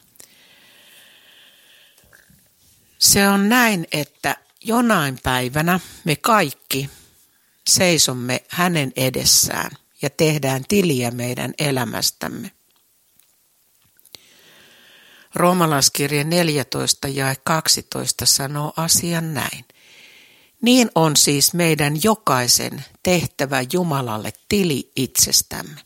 Se on näin, että jonain päivänä me kaikki seisomme hänen edessään ja tehdään tiliä meidän elämästämme. Roomalaiskirje neljätoista ja kaksitoista sanoo asian näin. Niin on siis meidän jokaisen tehtävä Jumalalle tili itsestämme.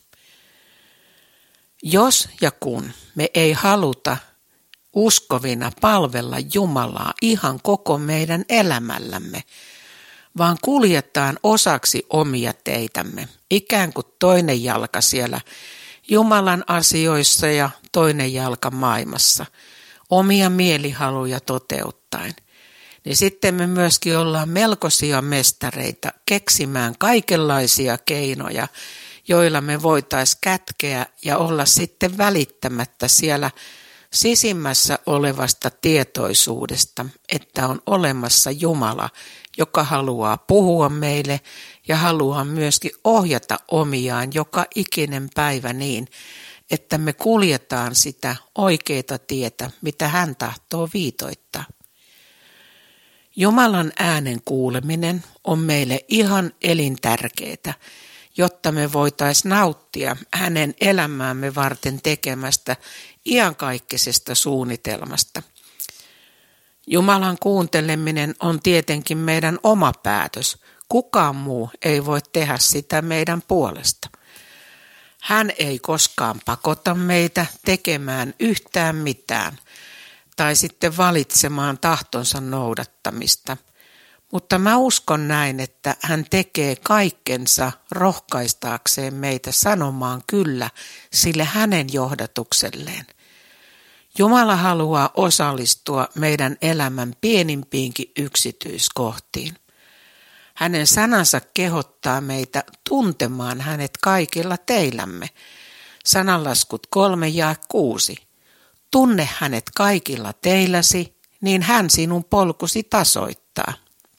Jos ja kun me ei haluta uskovina palvella Jumalaa ihan koko meidän elämällämme, vaan kuljetaan osaksi omia teitämme, ikään kuin toinen jalka siellä Jumalan asioissa ja toinen jalka maailmassa, omia mielihaluja toteuttaen, niin sitten me myöskin ollaan melkoisia mestareita keksimään kaikenlaisia keinoja, joilla me voitaisiin kätkeä ja olla sitten välittämättä siellä sisimmässä olevasta tietoisuudesta, että on olemassa Jumala, joka haluaa puhua meille ja haluaa myöskin ohjata omiaan joka ikinen päivä niin, että me kuljetaan sitä oikeaa tietä, mitä hän tahtoo viitoittaa. Jumalan äänen kuuleminen on meille ihan elintärkeää, jotta me voitaisiin nauttia hänen elämäämme varten tekemästä iankaikkisesta suunnitelmasta. Jumalan kuunteleminen on tietenkin meidän oma päätös. Kukaan muu ei voi tehdä sitä meidän puolesta. Hän ei koskaan pakota meitä tekemään yhtään mitään tai sitten valitsemaan tahtonsa noudattamista. Mutta mä uskon näin, että hän tekee kaikkensa rohkaistaakseen meitä sanomaan kyllä sille hänen johdatukselleen. Jumala haluaa osallistua meidän elämän pienimpiinkin yksityiskohtiin. Hänen sanansa kehottaa meitä tuntemaan hänet kaikilla teillämme. Sananlaskut kolme ja kuusi. Tunne hänet kaikilla teilläsi, niin hän sinun polkusi tasoittaa.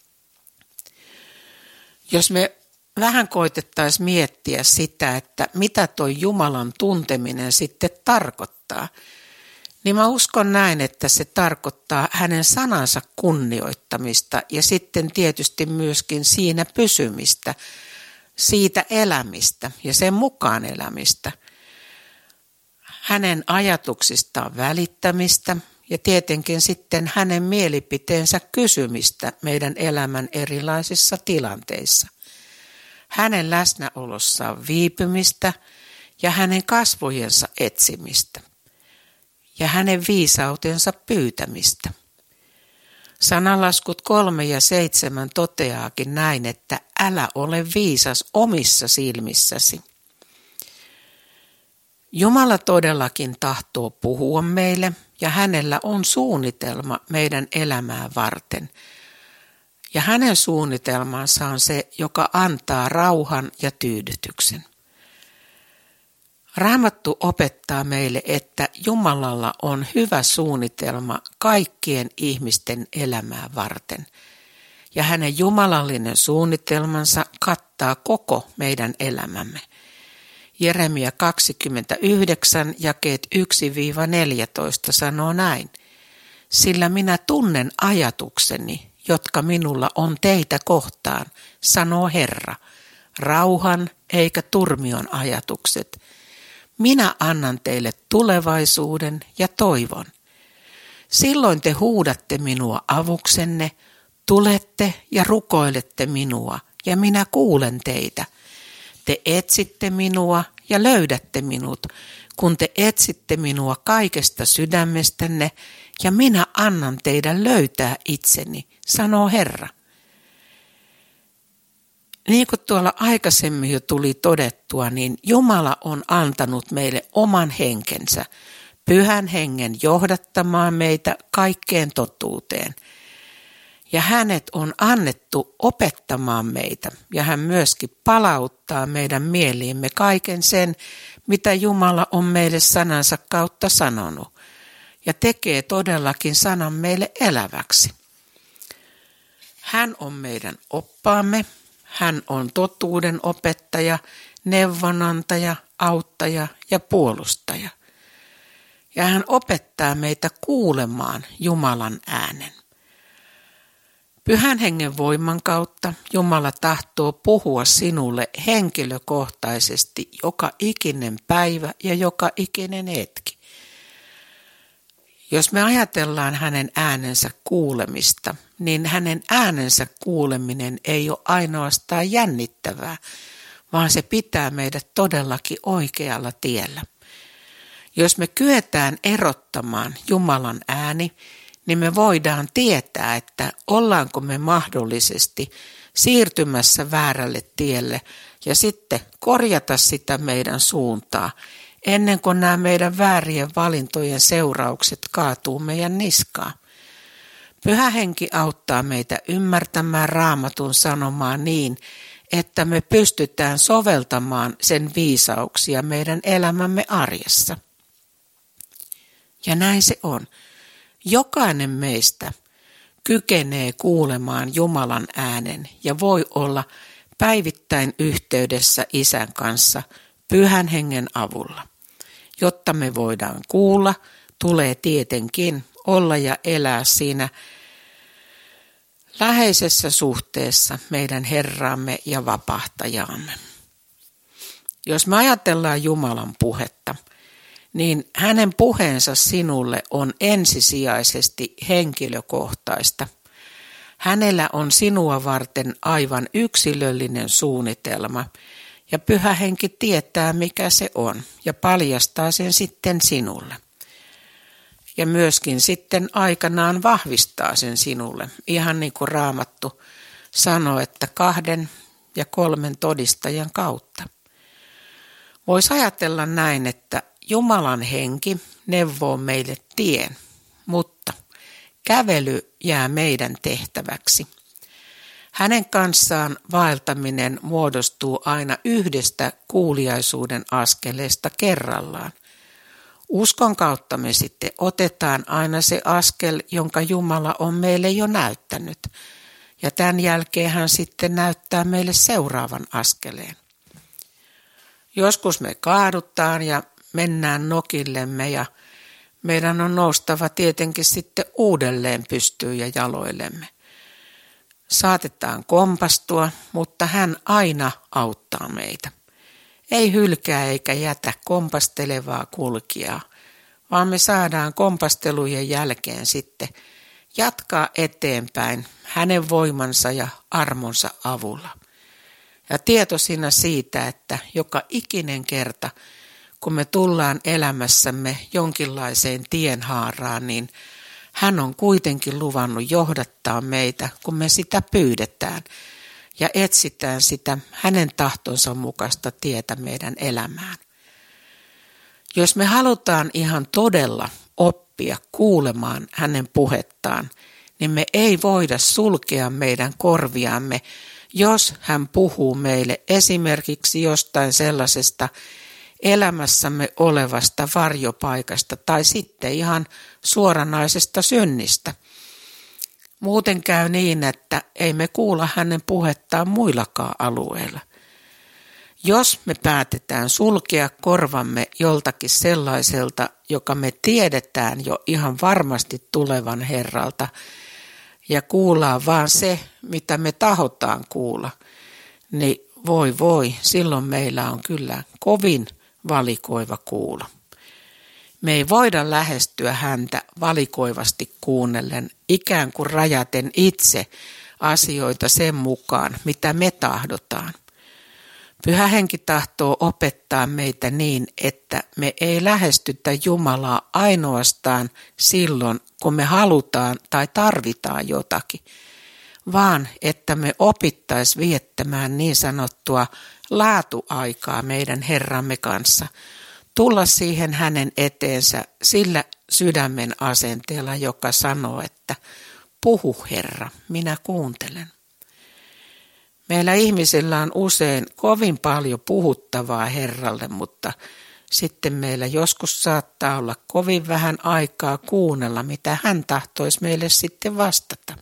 Jos me vähän koitettaisiin miettiä sitä, että mitä tuo Jumalan tunteminen sitten tarkoittaa, niin mä uskon näin, että se tarkoittaa hänen sanansa kunnioittamista ja sitten tietysti myöskin siinä pysymistä, siitä elämistä ja sen mukaan elämistä. Hänen ajatuksistaan välittämistä, ja tietenkin sitten hänen mielipiteensä kysymistä meidän elämän erilaisissa tilanteissa. Hänen läsnäolossaan viipymistä ja hänen kasvojensa etsimistä ja hänen viisautensa pyytämistä. Sananlaskut kolme ja seitsemän toteaakin näin, että älä ole viisas omissa silmissäsi. Jumala todellakin tahtoo puhua meille ja hänellä on suunnitelma meidän elämää varten. Ja hänen suunnitelmansa on se, joka antaa rauhan ja tyydytyksen. Raamattu opettaa meille, että Jumalalla on hyvä suunnitelma kaikkien ihmisten elämää varten. Ja hänen jumalallinen suunnitelmansa kattaa koko meidän elämämme. Jeremia kaksikymmentäyhdeksän, jakeet yksi neljätoista sanoo näin. Sillä minä tunnen ajatukseni, jotka minulla on teitä kohtaan, sanoo Herra. Rauhan eikä turmion ajatukset. Minä annan teille tulevaisuuden ja toivon. Silloin te huudatte minua avuksenne, tulette ja rukoilette minua, ja minä kuulen teitä. Te etsitte minua ja löydätte minut, kun te etsitte minua kaikesta sydämestänne, ja minä annan teidän löytää itseni, sanoo Herra. Niin kuin tuolla aikaisemmin jo tuli todettua, niin Jumala on antanut meille oman henkensä, pyhän hengen johdattamaan meitä kaikkeen totuuteen. Ja hänet on annettu opettamaan meitä, ja hän myöskin palauttaa meidän mieliimme kaiken sen, mitä Jumala on meille sanansa kautta sanonut, ja tekee todellakin sanan meille eläväksi. Hän on meidän oppaamme, hän on totuuden opettaja, neuvonantaja, auttaja ja puolustaja. Ja hän opettaa meitä kuulemaan Jumalan äänen. Pyhän hengen voiman kautta Jumala tahtoo puhua sinulle henkilökohtaisesti joka ikinen päivä ja joka ikinen hetki. Jos me ajatellaan hänen äänensä kuulemista, niin hänen äänensä kuuleminen ei ole ainoastaan jännittävää, vaan se pitää meidät todellakin oikealla tiellä. Jos me kyetään erottamaan Jumalan ääni, niin me voidaan tietää, että ollaanko me mahdollisesti siirtymässä väärälle tielle ja sitten korjata sitä meidän suuntaa, ennen kuin nämä meidän väärien valintojen seuraukset kaatuu meidän niskaan. Pyhä henki auttaa meitä ymmärtämään Raamatun sanomaa niin, että me pystytään soveltamaan sen viisauksia meidän elämämme arjessa. Ja näin se on. Jokainen meistä kykenee kuulemaan Jumalan äänen ja voi olla päivittäin yhteydessä Isän kanssa Pyhän hengen avulla. Jotta me voidaan kuulla, tulee tietenkin olla ja elää siinä läheisessä suhteessa meidän Herraamme ja Vapahtajaamme. Jos me ajatellaan Jumalan puhetta, niin hänen puheensa sinulle on ensisijaisesti henkilökohtaista. Hänellä on sinua varten aivan yksilöllinen suunnitelma, ja Pyhä Henki tietää, mikä se on, ja paljastaa sen sitten sinulle. Ja myöskin sitten aikanaan vahvistaa sen sinulle, ihan niin kuin Raamattu sanoo, että kahden ja kolmen todistajan kautta. Voisi ajatella näin, että Jumalan henki neuvoo meille tien, mutta kävely jää meidän tehtäväksi. Hänen kanssaan vaeltaminen muodostuu aina yhdestä kuuliaisuuden askeleesta kerrallaan. Uskon kautta me sitten otetaan aina se askel, jonka Jumala on meille jo näyttänyt. Ja tämän jälkeen hän sitten näyttää meille seuraavan askeleen. Joskus me kaadutaan ja mennään nokillemme ja meidän on noustava tietenkin sitten uudelleen pystyyn ja jaloillemme. Saatetaan kompastua, mutta hän aina auttaa meitä. Ei hylkää eikä jätä kompastelevaa kulkijaa, vaan me saadaan kompastelujen jälkeen sitten jatkaa eteenpäin hänen voimansa ja armonsa avulla. Ja tietoisina siitä, että joka ikinen kerta, kun me tullaan elämässämme jonkinlaiseen tienhaaraan, niin hän on kuitenkin luvannut johdattaa meitä, kun me sitä pyydetään ja etsitään sitä hänen tahtonsa mukaista tietä meidän elämään. Jos me halutaan ihan todella oppia kuulemaan hänen puhettaan, niin me ei voida sulkea meidän korviamme, jos hän puhuu meille esimerkiksi jostain sellaisesta elämässämme olevasta varjopaikasta tai sitten ihan suoranaisesta synnistä. Muuten käy niin, että ei me kuulla hänen puhettaan muillakaan alueilla. Jos me päätetään sulkea korvamme joltakin sellaiselta, joka me tiedetään jo ihan varmasti tulevan Herralta, ja kuullaan vaan se, mitä me tahotaan kuulla, niin voi voi, silloin meillä on kyllä kovin valikoiva kuulo. Me ei voida lähestyä häntä valikoivasti kuunnellen, ikään kuin rajaten itse asioita sen mukaan, mitä me tahdotaan. Pyhä Henki tahtoo opettaa meitä niin, että me ei lähestytä Jumalaa ainoastaan silloin, kun me halutaan tai tarvitaan jotakin, vaan että me opittais viettämään niin sanottua laatuaikaa meidän Herramme kanssa, tulla siihen hänen eteensä sillä sydämen asenteella, joka sanoo, että puhu Herra, minä kuuntelen. Meillä ihmisillä on usein kovin paljon puhuttavaa Herralle, mutta sitten meillä joskus saattaa olla kovin vähän aikaa kuunnella, mitä hän tahtoisi meille sitten vastata.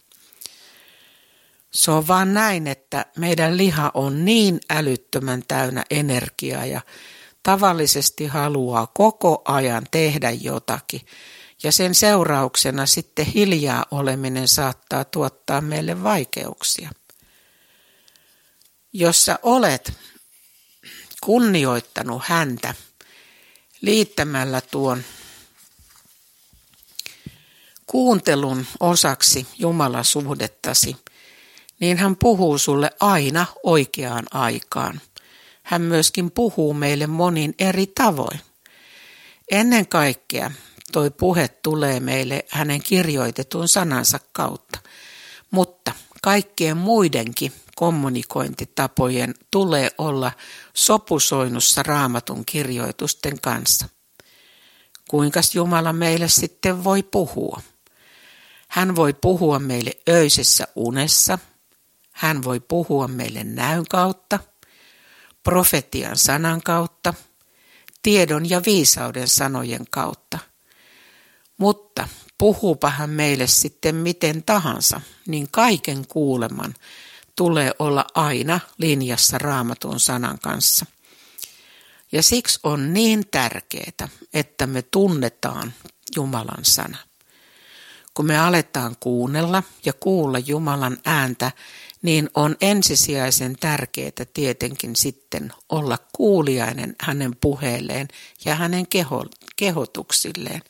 Se on vaan näin, että meidän liha on niin älyttömän täynnä energiaa ja tavallisesti haluaa koko ajan tehdä jotakin. Ja sen seurauksena sitten hiljaa oleminen saattaa tuottaa meille vaikeuksia. Jos sä olet kunnioittanut häntä liittämällä tuon kuuntelun osaksi Jumalan suhdettasi, niin hän puhuu sulle aina oikeaan aikaan. Hän myöskin puhuu meille monin eri tavoin. Ennen kaikkea toi puhe tulee meille hänen kirjoitetun sanansa kautta, mutta kaikkien muidenkin kommunikointitapojen tulee olla sopusoinnussa Raamatun kirjoitusten kanssa. Kuinkas Jumala meille sitten voi puhua? Hän voi puhua meille öisessä unessa, hän voi puhua meille näyn kautta, profetian sanan kautta, tiedon ja viisauden sanojen kautta. Mutta puhuupa hän meille sitten miten tahansa, niin kaiken kuuleman tulee olla aina linjassa Raamatun sanan kanssa. Ja siksi on niin tärkeää, että me tunnetaan Jumalan sana. Kun me aletaan kuunnella ja kuulla Jumalan ääntä, niin on ensisijaisen tärkeää tietenkin sitten olla kuuliainen hänen puheelleen ja hänen keho, kehotuksilleen.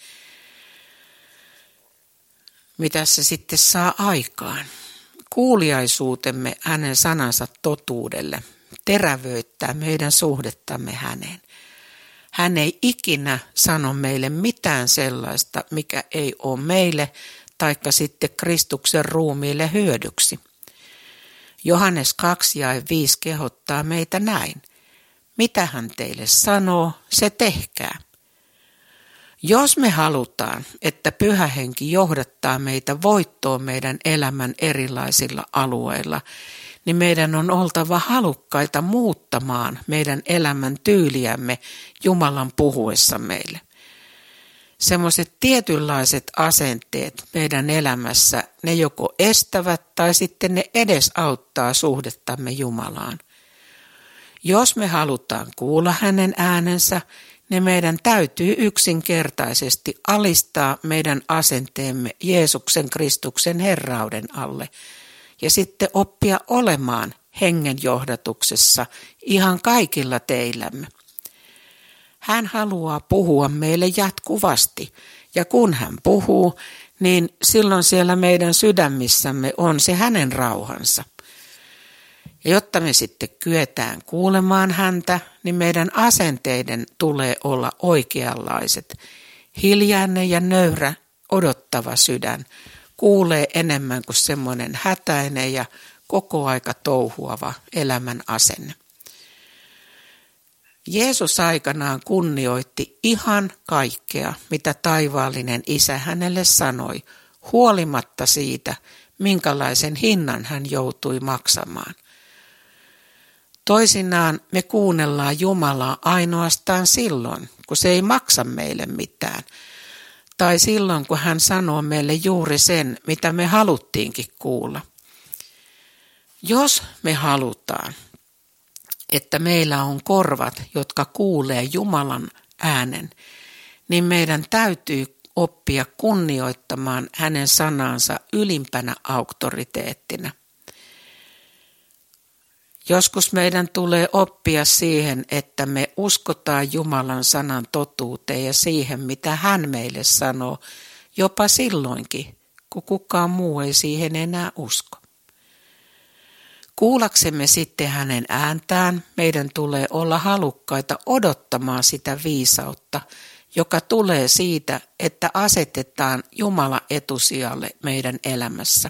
Mitä se sitten saa aikaan? Kuuliaisuutemme hänen sanansa totuudelle terävöittää meidän suhdettamme häneen. Hän ei ikinä sano meille mitään sellaista, mikä ei ole meille taikka sitten Kristuksen ruumiille hyödyksi. Johannes kaksi jae viisi kehottaa meitä näin. Mitä hän teille sanoo, se tehkää. Jos me halutaan, että Pyhä Henki johdattaa meitä voittoon meidän elämän erilaisilla alueilla, niin meidän on oltava halukkaita muuttamaan meidän elämän tyyliämme Jumalan puhuessa meille. Semmoiset tietynlaiset asenteet meidän elämässä, ne joko estävät tai sitten ne edesauttaa suhdettamme Jumalaan. Jos me halutaan kuulla hänen äänensä, niin meidän täytyy yksinkertaisesti alistaa meidän asenteemme Jeesuksen Kristuksen herrauden alle ja sitten oppia olemaan hengen johdatuksessa ihan kaikilla teillämme. Hän haluaa puhua meille jatkuvasti. Ja kun hän puhuu, niin silloin siellä meidän sydämissämme on se hänen rauhansa. Ja jotta me sitten kyetään kuulemaan häntä, niin meidän asenteiden tulee olla oikeanlaiset. Hiljainen ja nöyrä, odottava sydän kuulee enemmän kuin semmoinen hätäinen ja koko aika touhuava elämän asenne. Jeesus aikanaan kunnioitti ihan kaikkea, mitä taivaallinen Isä hänelle sanoi, huolimatta siitä, minkälaisen hinnan hän joutui maksamaan. Toisinaan me kuunnellaan Jumalaa ainoastaan silloin, kun se ei maksa meille mitään, tai silloin, kun hän sanoo meille juuri sen, mitä me haluttiinkin kuulla. Jos me halutaan, että meillä on korvat, jotka kuulee Jumalan äänen, niin meidän täytyy oppia kunnioittamaan hänen sanansa ylimpänä auktoriteettina. Joskus meidän tulee oppia siihen, että me uskotaan Jumalan sanan totuuteen ja siihen, mitä hän meille sanoo, jopa silloinkin, kun kukaan muu ei siihen enää usko. Kuullaksemme sitten hänen ääntään, meidän tulee olla halukkaita odottamaan sitä viisautta, joka tulee siitä, että asetetaan Jumala etusijalle meidän elämässä.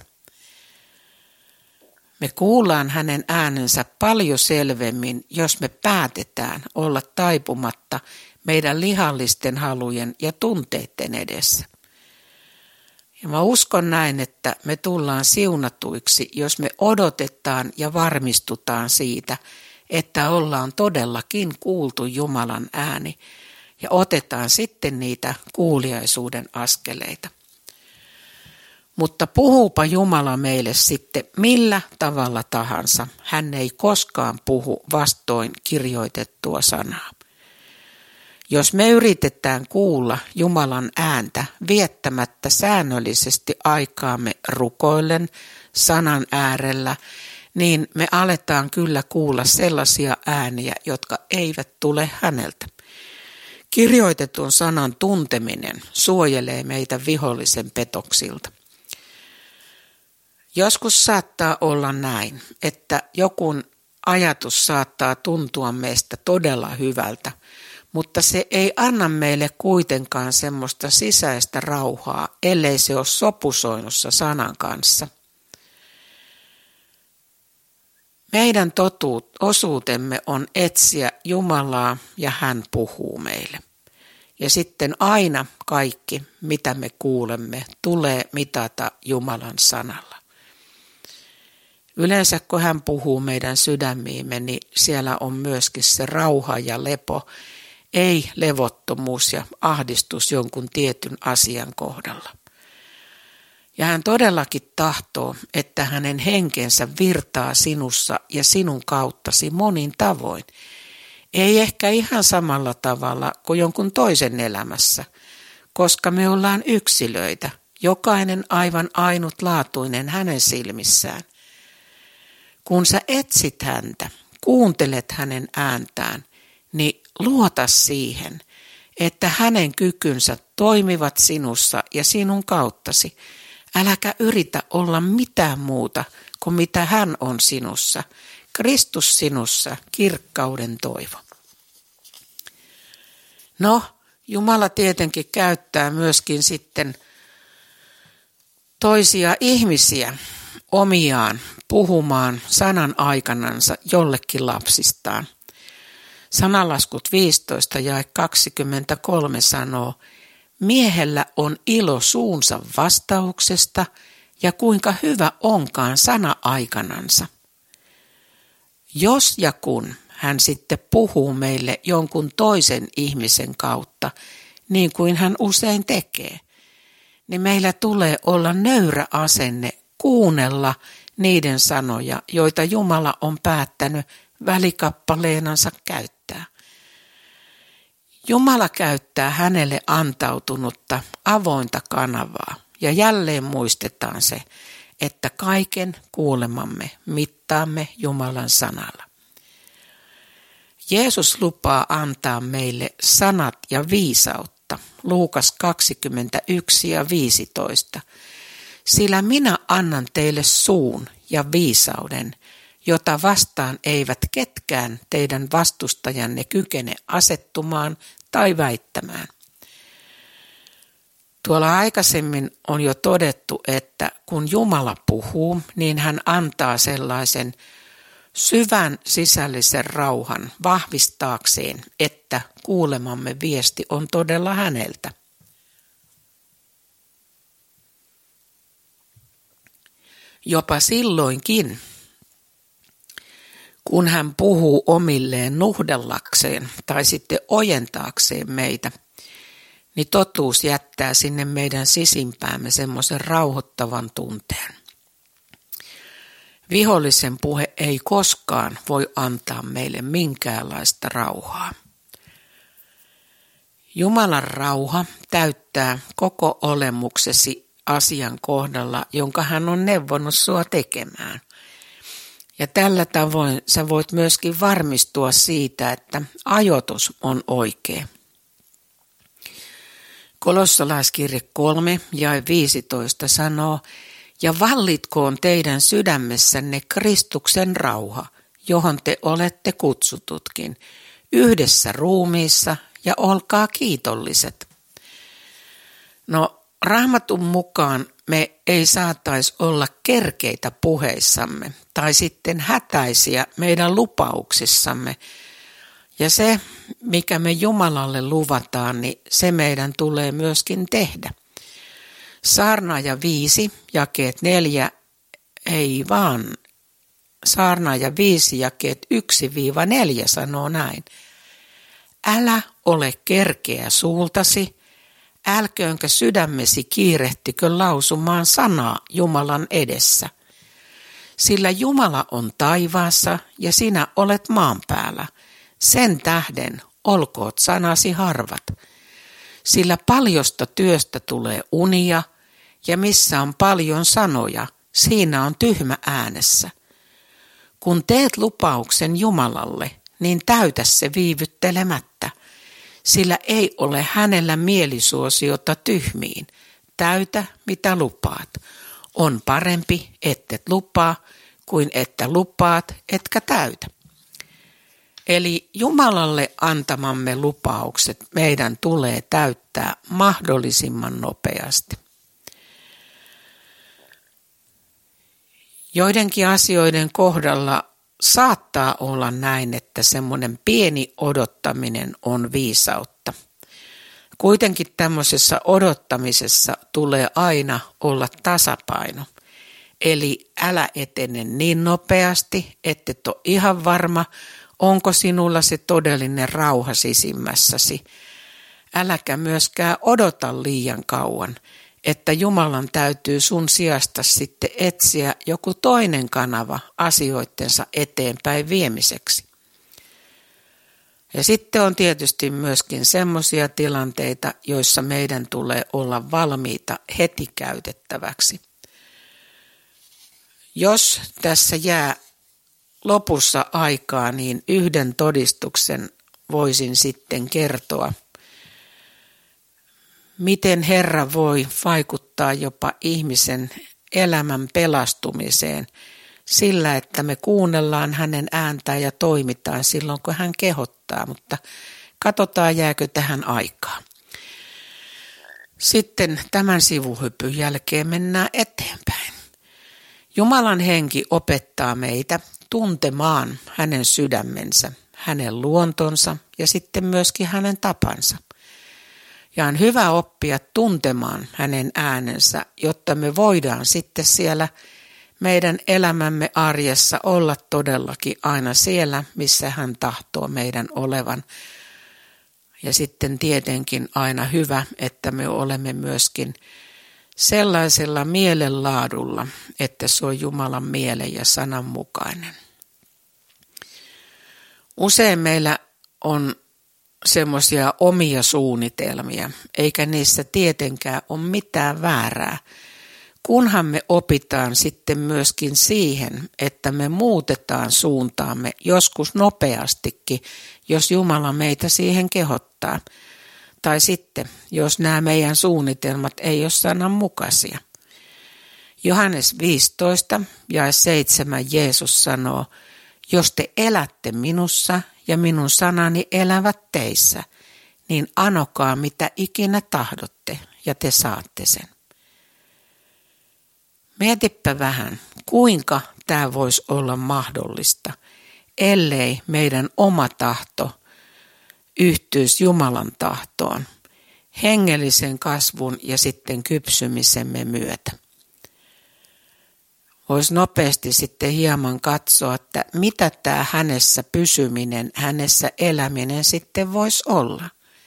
Me kuullaan hänen äänensä paljon selvemmin, jos me päätetään olla taipumatta meidän lihallisten halujen ja tunteiden edessä. Ja mä uskon näin, että me tullaan siunatuiksi, jos me odotetaan ja varmistutaan siitä, että ollaan todellakin kuultu Jumalan ääni ja otetaan sitten niitä kuuliaisuuden askeleita. Mutta puhuupa Jumala meille sitten millä tavalla tahansa, hän ei koskaan puhu vastoin kirjoitettua sanaa. Jos me yritetään kuulla Jumalan ääntä viettämättä säännöllisesti aikaamme rukoillen sanan äärellä, niin me aletaan kyllä kuulla sellaisia ääniä, jotka eivät tule häneltä. Kirjoitetun sanan tunteminen suojelee meitä vihollisen petoksilta. Joskus saattaa olla näin, että joku ajatus saattaa tuntua meistä todella hyvältä, mutta se ei anna meille kuitenkaan semmoista sisäistä rauhaa, ellei se ole sopusoinnussa sanan kanssa. Meidän totuut, osuutemme on etsiä Jumalaa ja hän puhuu meille. Ja sitten aina kaikki, mitä me kuulemme, tulee mitata Jumalan sanalla. Yleensä kun hän puhuu meidän sydämiimme, niin siellä on myöskin se rauha ja lepo, ei levottomuus ja ahdistus jonkun tietyn asian kohdalla. Ja hän todellakin tahtoo, että hänen henkensä virtaa sinussa ja sinun kauttasi monin tavoin. Ei ehkä ihan samalla tavalla kuin jonkun toisen elämässä, koska me ollaan yksilöitä, jokainen aivan ainutlaatuinen hänen silmissään. Kun sä etsit häntä, kuuntelet hänen ääntään, niin luota siihen, että hänen kykynsä toimivat sinussa ja sinun kauttasi. Äläkä yritä olla mitään muuta kuin mitä hän on sinussa. Kristus sinussa, kirkkauden toivo. No, Jumala tietenkin käyttää myöskin sitten toisia ihmisiä omiaan puhumaan sanan aikanansa jollekin lapsistaan. Sananlaskut viisitoista jae kaksikymmentäkolme sanoo, miehellä on ilo suunsa vastauksesta ja kuinka hyvä onkaan sana aikanansa. Jos ja kun hän sitten puhuu meille jonkun toisen ihmisen kautta, niin kuin hän usein tekee, niin meillä tulee olla nöyrä asenne kuunnella niiden sanoja, joita Jumala on päättänyt välikappaleenansa käyttää. Jumala käyttää hänelle antautunutta avointa kanavaa ja jälleen muistetaan se, että kaiken kuulemamme mittaamme Jumalan sanalla. Jeesus lupaa antaa meille sanat ja viisautta. Luukas kaksikymmentäyksi ja viisitoista. Sillä minä annan teille suun ja viisauden, jota vastaan eivät ketkään teidän vastustajanne kykene asettumaan tai väittämään. Tuolla aikaisemmin on jo todettu, että kun Jumala puhuu, niin hän antaa sellaisen syvän sisällisen rauhan vahvistaakseen, että kuulemamme viesti on todella häneltä. Jopa silloinkin, kun hän puhuu omilleen nuhdellakseen tai sitten ojentaakseen meitä, niin totuus jättää sinne meidän sisimpäämme semmoisen rauhoittavan tunteen. Vihollisen puhe ei koskaan voi antaa meille minkäänlaista rauhaa. Jumalan rauha täyttää koko olemuksesi asian kohdalla, jonka hän on neuvonut sua tekemään. Ja tällä tavoin sä voit myöskin varmistua siitä, että ajoitus on oikea. Kolossalaiskirje kolme jae viisitoista sanoo, ja vallitkoon teidän sydämessänne Kristuksen rauha, johon te olette kutsututkin, yhdessä ruumiissa ja olkaa kiitolliset. No, Raamatun mukaan me ei saataisi olla kerkeitä puheissamme tai sitten hätäisiä meidän lupauksissamme. Ja se, mikä me Jumalalle luvataan, niin se meidän tulee myöskin tehdä. Saarnaaja viisi, jakeet neljä, ei vaan, saarnaaja viisi, jakeet yksi neljä sanoo näin. Älä ole kerkeä suultasi, älköönkä sydämesi kiirehtikö lausumaan sanaa Jumalan edessä. Sillä Jumala on taivaassa ja sinä olet maan päällä. Sen tähden olkoot sanasi harvat. Sillä paljosta työstä tulee unia, ja missä on paljon sanoja, siinä on tyhmä äänessä. Kun teet lupauksen Jumalalle, niin täytä se viivyttelemättä, sillä ei ole hänellä mielisuosiota tyhmiin. Täytä, mitä lupaat. On parempi, ettet lupaa, kuin että lupaat, etkä täytä. Eli Jumalalle antamamme lupaukset meidän tulee täyttää mahdollisimman nopeasti. Joidenkin asioiden kohdalla saattaa olla näin, että semmoinen pieni odottaminen on viisautta. Kuitenkin tämmöisessä odottamisessa tulee aina olla tasapaino. Eli älä etene niin nopeasti, ettet ole ihan varma, onko sinulla se todellinen rauha sisimmässäsi. Äläkä myöskään odota liian kauan, että Jumalan täytyy sun sijasta sitten etsiä joku toinen kanava asioittensa eteenpäin viemiseksi. Ja sitten on tietysti myöskin semmoisia tilanteita, joissa meidän tulee olla valmiita heti käytettäväksi. Jos tässä jää lopussa aikaa, niin yhden todistuksen voisin sitten kertoa, miten Herra voi vaikuttaa jopa ihmisen elämän pelastumiseen sillä, että me kuunnellaan hänen ääntään ja toimitaan silloin, kun hän kehottaa, mutta katsotaan, jääkö tähän aikaa. Sitten tämän sivuhypyn jälkeen mennään eteenpäin. Jumalan henki opettaa meitä tuntemaan hänen sydämensä, hänen luontonsa ja sitten myöskin hänen tapansa. Ja on hyvä oppia tuntemaan hänen äänensä, jotta me voidaan sitten siellä meidän elämämme arjessa olla todellakin aina siellä, missä hän tahtoo meidän olevan. Ja sitten tietenkin aina hyvä, että me olemme myöskin sellaisella mielenlaadulla, että se on Jumalan mielen ja sanan mukainen. Usein meillä on semmoisia omia suunnitelmia, eikä niissä tietenkään ole mitään väärää, kunhan me opitaan sitten myöskin siihen, että me muutetaan suuntaamme joskus nopeastikin, jos Jumala meitä siihen kehottaa. Tai sitten, jos nämä meidän suunnitelmat ei ole sananmukaisia. Johannes viisitoista ja seitsemän Jeesus sanoo, jos te elätte minussa ja minun sanani elävät teissä, niin anokaa mitä ikinä tahdotte ja te saatte sen. Mietipä vähän, kuinka tämä voisi olla mahdollista, ellei meidän oma tahto yhtyisi Jumalan tahtoon, hengellisen kasvun ja sitten kypsymisemme myötä. Voisi nopeasti sitten hieman katsoa, että mitä tämä hänessä pysyminen, hänessä eläminen sitten voisi olla.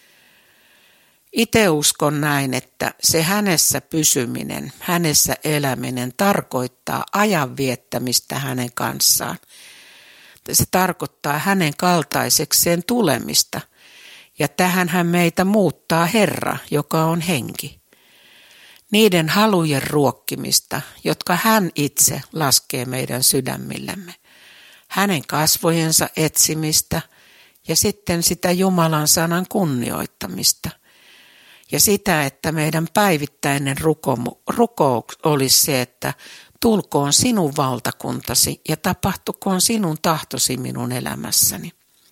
Itse uskon näin, että se hänessä pysyminen, hänessä eläminen tarkoittaa ajan viettämistä hänen kanssaan. Se tarkoittaa hänen kaltaisekseen tulemista. Ja tähän hän meitä muuttaa Herra, joka on henki. Niiden halujen ruokkimista, jotka hän itse laskee meidän sydämillämme. Hänen kasvojensa etsimistä ja sitten sitä Jumalan sanan kunnioittamista. Ja sitä, että meidän päivittäinen rukous olisi se, että tulkoon sinun valtakuntasi ja tapahtukoon sinun tahtosi minun elämässäni.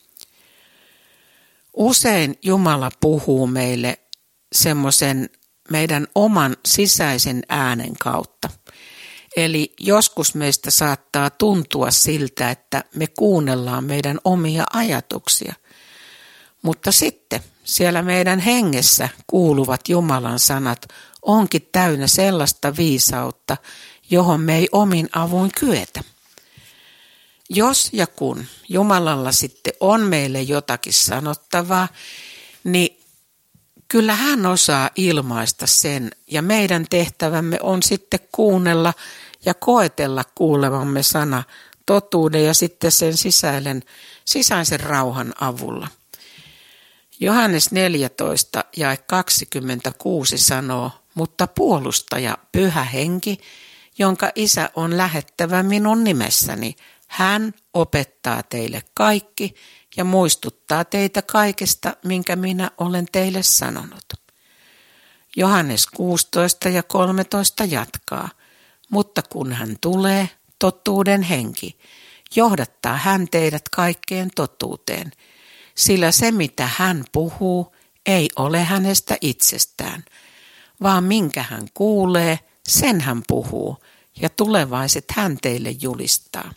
Usein Jumala puhuu meille semmoisen meidän oman sisäisen äänen kautta. Eli joskus meistä saattaa tuntua siltä, että me kuunnellaan meidän omia ajatuksia. Mutta sitten siellä meidän hengessä kuuluvat Jumalan sanat onkin täynnä sellaista viisautta, johon me ei omin avuin kyetä. Jos ja kun Jumalalla sitten on meille jotakin sanottavaa, niin kyllä hän osaa ilmaista sen ja meidän tehtävämme on sitten kuunnella ja koetella kuulevamme sana totuuden ja sitten sen sisäisen, sisäisen rauhan avulla. Johannes neljätoista jae kaksikymmentäkuusi sanoo, mutta puolustaja, Pyhä Henki, jonka Isä on lähettävä minun nimessäni, hän opettaa teille kaikki ja muistuttaa teitä kaikesta, minkä minä olen teille sanonut. Johannes kuusitoista ja kolmetoista jatkaa, mutta kun hän tulee, totuuden henki, johdattaa hän teidät kaikkeen totuuteen, sillä se mitä hän puhuu ei ole hänestä itsestään, vaan minkä hän kuulee, sen hän puhuu ja tulevaiset hän teille julistaa.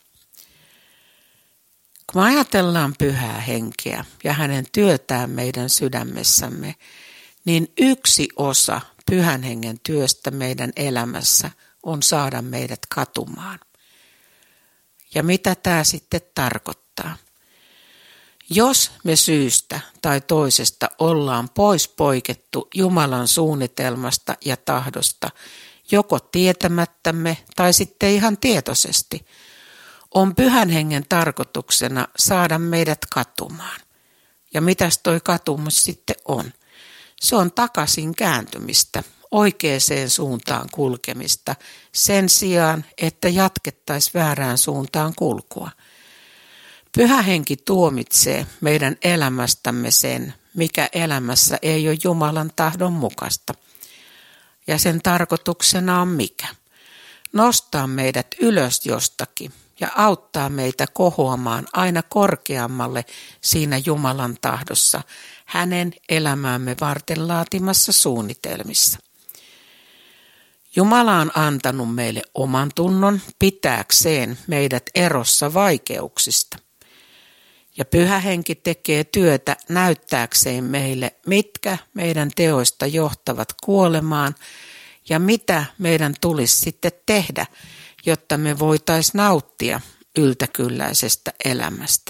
Kun me ajatellaan Pyhää Henkeä ja hänen työtään meidän sydämessämme, niin yksi osa Pyhän Hengen työstä meidän elämässä on saada meidät katumaan. Ja mitä tämä sitten tarkoittaa? Jos me syystä tai toisesta ollaan pois poikettu Jumalan suunnitelmasta ja tahdosta, joko tietämättämme tai sitten ihan tietoisesti, on Pyhän Hengen tarkoituksena saada meidät katumaan. Ja mitäs toi katumus sitten on? Se on takaisin kääntymistä, oikeaan suuntaan kulkemista, sen sijaan, että jatkettaisiin väärään suuntaan kulkua. Pyhä Henki tuomitsee meidän elämästämme sen, mikä elämässä ei ole Jumalan tahdon mukaista. Ja sen tarkoituksena on mikä? Nostaa meidät ylös jostakin ja auttaa meitä kohoamaan aina korkeammalle siinä Jumalan tahdossa, hänen elämäämme varten laatimassa suunnitelmissa. Jumala on antanut meille oman tunnon pitääkseen meidät erossa vaikeuksista. Ja Pyhä Henki tekee työtä näyttääkseen meille, mitkä meidän teoista johtavat kuolemaan ja mitä meidän tulisi sitten tehdä, jotta me voitaisiin nauttia yltäkylläisestä elämästä.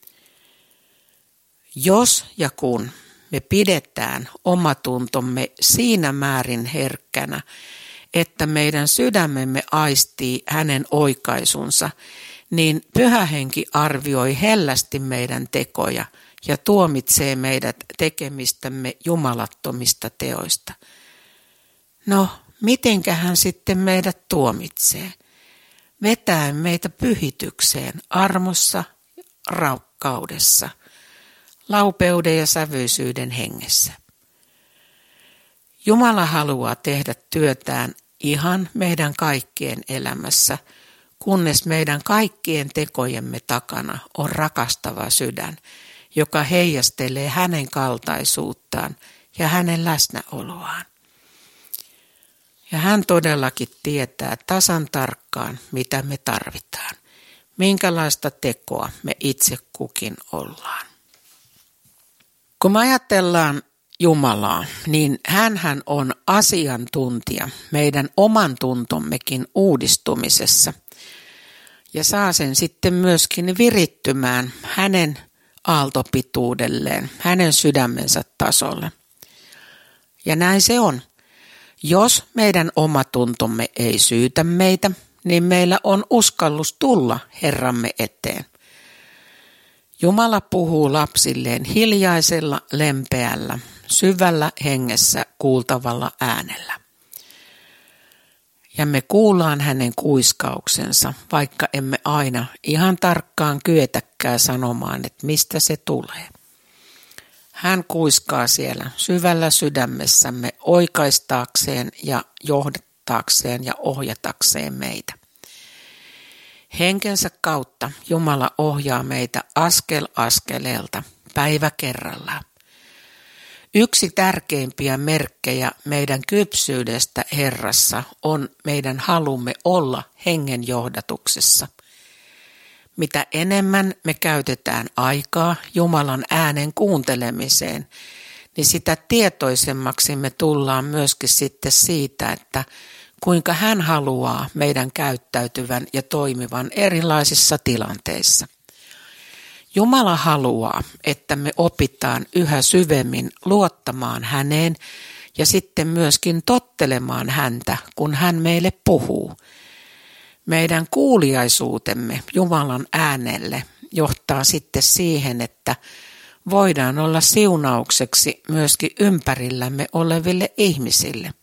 Jos ja kun me pidetään omatuntomme siinä määrin herkkänä, että meidän sydämemme aistii hänen oikaisunsa, niin Pyhä Henki arvioi hellästi meidän tekoja ja tuomitsee meidät tekemistämme jumalattomista teoista. No, mitenkä hän sitten meidät tuomitsee, vetäen meitä pyhitykseen armossa, rakkaudessa, laupeuden ja sävyisyyden hengessä. Jumala haluaa tehdä työtään ihan meidän kaikkien elämässä, kunnes meidän kaikkien tekojemme takana on rakastava sydän, joka heijastelee hänen kaltaisuuttaan ja hänen läsnäoloaan. Ja hän todellakin tietää tasan tarkkaan, mitä me tarvitaan, minkälaista tekoa me itse kukin ollaan. Kun me ajatellaan Jumalaa, niin hänhän on asiantuntija meidän oman tuntommekin uudistumisessa ja saa sen sitten myöskin virittymään hänen aaltopituudelleen, hänen sydämensä tasolle. Ja näin se on. Jos meidän oma tuntomme ei syytä meitä, niin meillä on uskallus tulla Herramme eteen. Jumala puhuu lapsilleen hiljaisella, lempeällä, syvällä hengessä kuultavalla äänellä. Ja me kuullaan hänen kuiskauksensa, vaikka emme aina ihan tarkkaan kyetäkään sanomaan, että mistä se tulee. Hän kuiskaa siellä syvällä sydämessämme oikaistaakseen ja johdattaakseen ja ohjatakseen meitä. Henkensä kautta Jumala ohjaa meitä askel askeleelta, päivä kerrallaan. Yksi tärkeimpiä merkkejä meidän kypsyydestä Herrassa on meidän halumme olla hengen johdatuksessa. Mitä enemmän me käytetään aikaa Jumalan äänen kuuntelemiseen, niin sitä tietoisemmaksi me tullaan myöskin sitten siitä, että kuinka hän haluaa meidän käyttäytyvän ja toimivan erilaisissa tilanteissa. Jumala haluaa, että me opitaan yhä syvemmin luottamaan häneen ja sitten myöskin tottelemaan häntä, kun hän meille puhuu. Meidän kuuliaisuutemme Jumalan äänelle johtaa sitten siihen, että voidaan olla siunaukseksi myöskin ympärillämme oleville ihmisille.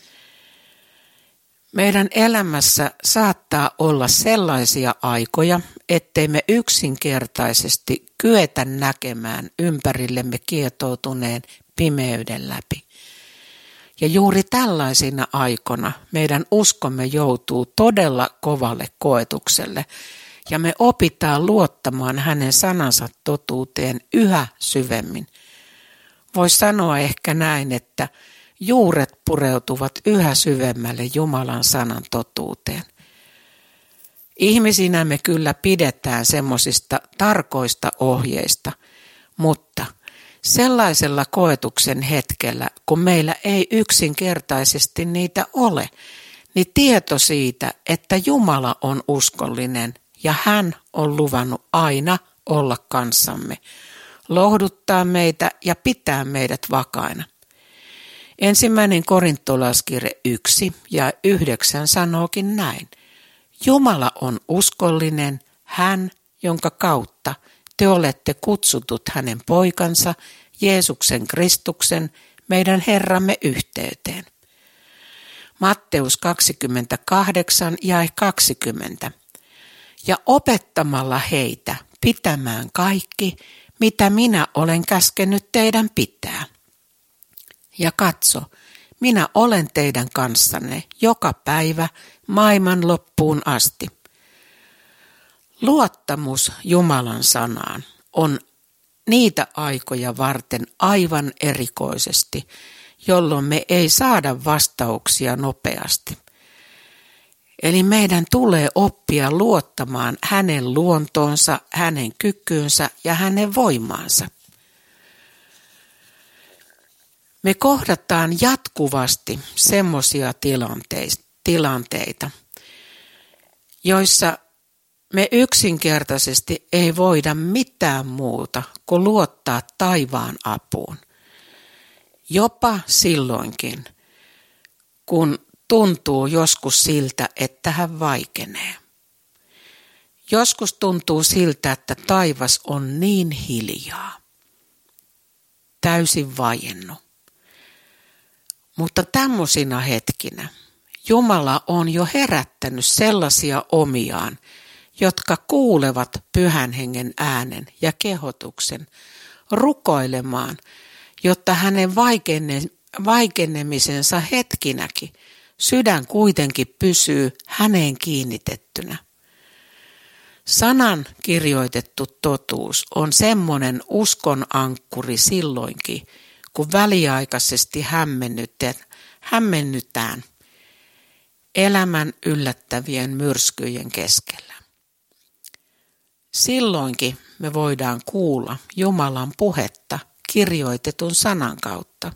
Meidän elämässä saattaa olla sellaisia aikoja, ettei me yksinkertaisesti kyetä näkemään ympärillemme kietoutuneen pimeyden läpi. Ja juuri tällaisina aikoina meidän uskomme joutuu todella kovalle koetukselle ja me opitaan luottamaan hänen sanansa totuuteen yhä syvemmin. Voisi sanoa ehkä näin, että juuret pureutuvat yhä syvemmälle Jumalan sanan totuuteen. Ihmisinä me kyllä pidetään semmoisista tarkoista ohjeista, mutta sellaisella koetuksen hetkellä, kun meillä ei yksinkertaisesti niitä ole, niin tieto siitä, että Jumala on uskollinen ja hän on luvannut aina olla kanssamme, lohduttaa meitä ja pitää meidät vakaina. Ensimmäinen korintolaiskirje yksi ja yhdeksän sanookin näin. Jumala on uskollinen, hän, jonka kautta te olette kutsutut hänen poikansa, Jeesuksen Kristuksen, meidän Herramme yhteyteen. Matteus kaksikymmentäkahdeksan jae kaksikymmentä. Ja opettamalla heitä pitämään kaikki, mitä minä olen käskenyt teidän pitää. Ja katso, minä olen teidän kanssanne joka päivä maailman loppuun asti. Luottamus Jumalan sanaan on niitä aikoja varten aivan erikoisesti, jolloin me ei saada vastauksia nopeasti. Eli meidän tulee oppia luottamaan hänen luontoonsa, hänen kykyynsä ja hänen voimaansa. Me kohdataan jatkuvasti semmoisia tilanteita, joissa me yksinkertaisesti ei voida mitään muuta kuin luottaa taivaan apuun. Jopa silloinkin, kun tuntuu joskus siltä, että hän vaikenee. Joskus tuntuu siltä, että taivas on niin hiljaa, täysin vaiennut. Mutta tämmöisinä hetkinä Jumala on jo herättänyt sellaisia omiaan, jotka kuulevat Pyhän Hengen äänen ja kehotuksen rukoilemaan, jotta hänen vaikenemisensa hetkinäkin sydän kuitenkin pysyy häneen kiinnitettynä. Sanan kirjoitettu totuus on semmoinen uskon ankkuri silloinkin, kun väliaikaisesti hämmennytään elämän yllättävien myrskyjen keskellä. Silloinkin me voidaan kuulla Jumalan puhetta kirjoitetun sanan kautta.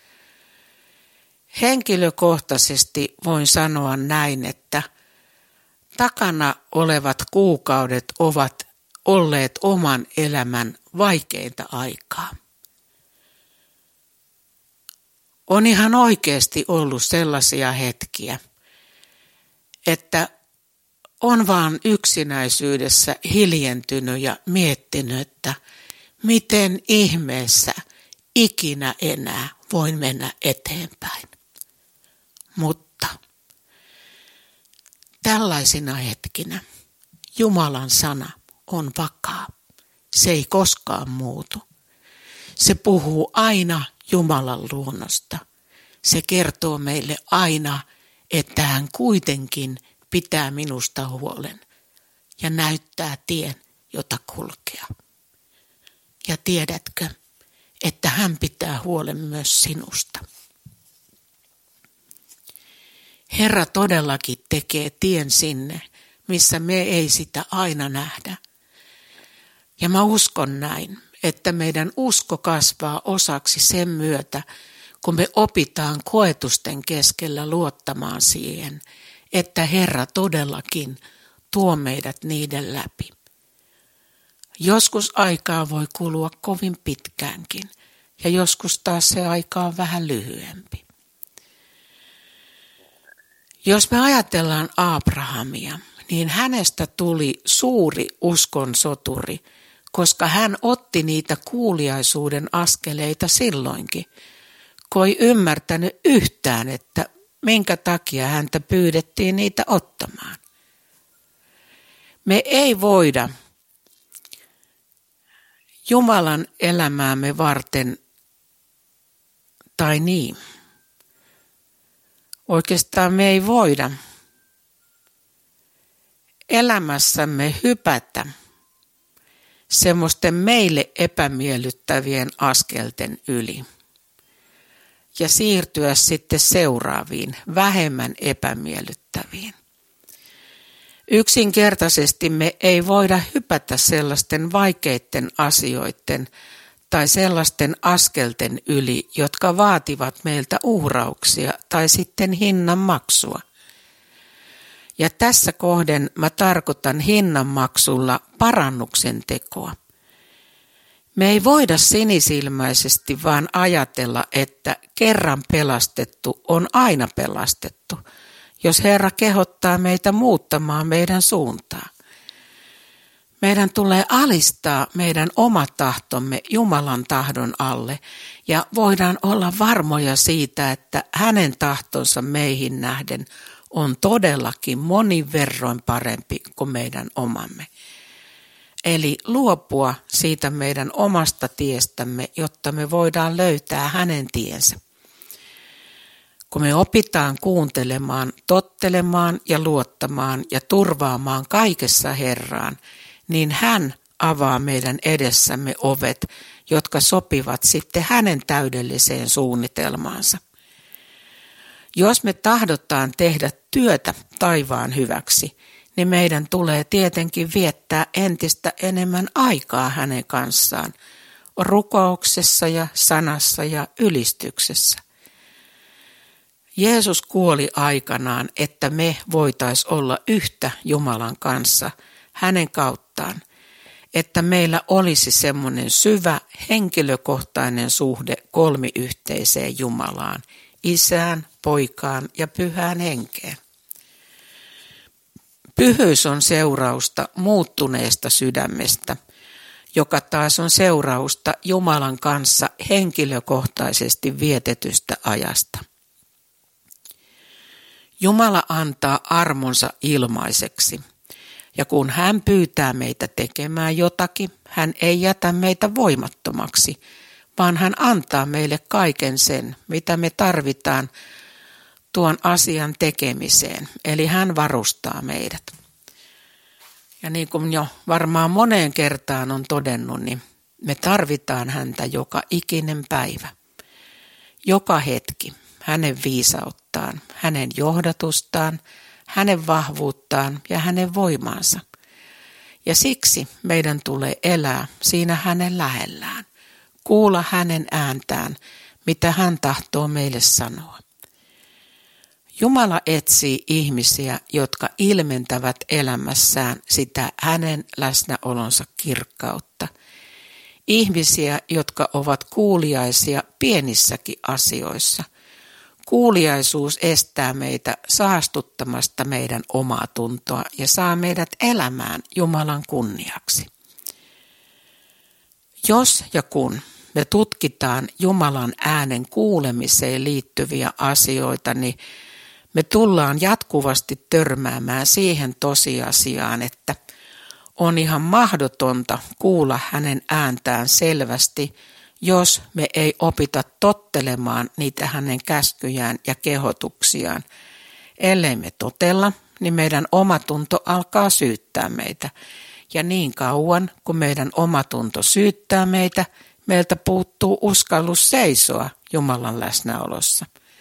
Henkilökohtaisesti voin sanoa näin, että takana olevat kuukaudet ovat olleet oman elämän vaikeinta aikaa. On ihan oikeasti ollut sellaisia hetkiä, että on vaan yksinäisyydessä hiljentynyt ja miettinyt, että miten ihmeessä ikinä enää voin mennä eteenpäin. Mutta tällaisina hetkinä Jumalan sana on vakaa. Se ei koskaan muutu. Se puhuu aina Jumalan luonnosta. Se kertoo meille aina, että hän kuitenkin pitää minusta huolen ja näyttää tien, jota kulkea. Ja tiedätkö, että hän pitää huolen myös sinusta. Herra todellakin tekee tien sinne, missä me ei sitä aina nähdä. Ja mä uskon näin, että meidän usko kasvaa osaksi sen myötä, kun me opitaan koetusten keskellä luottamaan siihen, että Herra todellakin tuo meidät niiden läpi. Joskus aikaa voi kulua kovin pitkäänkin ja joskus taas se aika on vähän lyhyempi. Jos me ajatellaan Abrahamia, niin hänestä tuli suuri uskon soturi, koska hän otti niitä kuuliaisuuden askeleita silloinkin, kun ei ymmärtänyt yhtään, että minkä takia häntä pyydettiin niitä ottamaan. Me ei voida Jumalan elämäämme varten, tai niin, oikeastaan me ei voida elämässämme hypätä semmoisten meille epämiellyttävien askelten yli ja siirtyä sitten seuraaviin, vähemmän epämiellyttäviin. Yksinkertaisesti me ei voida hypätä sellaisten vaikeiden asioiden tai sellaisten askelten yli, jotka vaativat meiltä uhrauksia tai sitten hinnan maksua. Ja tässä kohden mä tarkoitan hinnan maksulla parannuksen tekoa. Me ei voida sinisilmäisesti vaan ajatella, että kerran pelastettu on aina pelastettu, jos Herra kehottaa meitä muuttamaan meidän suuntaa. Meidän tulee alistaa meidän oma tahtomme Jumalan tahdon alle ja voidaan olla varmoja siitä, että hänen tahtonsa meihin nähden on todellakin monin verroin parempi kuin meidän omamme. Eli luopua siitä meidän omasta tiestämme, jotta me voidaan löytää hänen tiensä. Kun me opitaan kuuntelemaan, tottelemaan ja luottamaan ja turvaamaan kaikessa Herraan, niin hän avaa meidän edessämme ovet, jotka sopivat sitten hänen täydelliseen suunnitelmaansa. Jos me tahdotaan tehdä työtä taivaan hyväksi, niin meidän tulee tietenkin viettää entistä enemmän aikaa hänen kanssaan, rukouksessa ja sanassa ja ylistyksessä. Jeesus kuoli aikanaan, että me voitaisiin olla yhtä Jumalan kanssa hänen kauttaan, että meillä olisi semmoinen syvä henkilökohtainen suhde kolmiyhteiseen Jumalaan, Isään, Poikaan ja Pyhään Henkeen. Pyhyys on seurausta muuttuneesta sydämestä, joka taas on seurausta Jumalan kanssa henkilökohtaisesti vietetystä ajasta. Jumala antaa armonsa ilmaiseksi, ja kun hän pyytää meitä tekemään jotakin, hän ei jätä meitä voimattomaksi, vaan hän antaa meille kaiken sen, mitä me tarvitaan tuon asian tekemiseen, eli hän varustaa meidät. Ja niin kuin jo varmaan moneen kertaan on todennut, niin me tarvitaan häntä joka ikinen päivä, joka hetki, hänen viisauttaan, hänen johdatustaan, hänen vahvuuttaan ja hänen voimaansa. Ja siksi meidän tulee elää siinä hänen lähellään, kuulla hänen ääntään, mitä hän tahtoo meille sanoa. Jumala etsii ihmisiä, jotka ilmentävät elämässään sitä hänen läsnäolonsa kirkkautta. Ihmisiä, jotka ovat kuuliaisia pienissäkin asioissa. Kuuliaisuus estää meitä saastuttamasta meidän omaa tuntoa ja saa meidät elämään Jumalan kunniaksi. Jos ja kun me tutkitaan Jumalan äänen kuulemiseen liittyviä asioita, niin me tullaan jatkuvasti törmäämään siihen tosiasiaan, että on ihan mahdotonta kuulla hänen ääntään selvästi, jos me ei opita tottelemaan niitä hänen käskyjään ja kehotuksiaan. Ellei me totella, niin meidän omatunto alkaa syyttää meitä. Ja niin kauan, kun meidän omatunto syyttää meitä, meiltä puuttuu uskallus seisoa Jumalan läsnäolossa.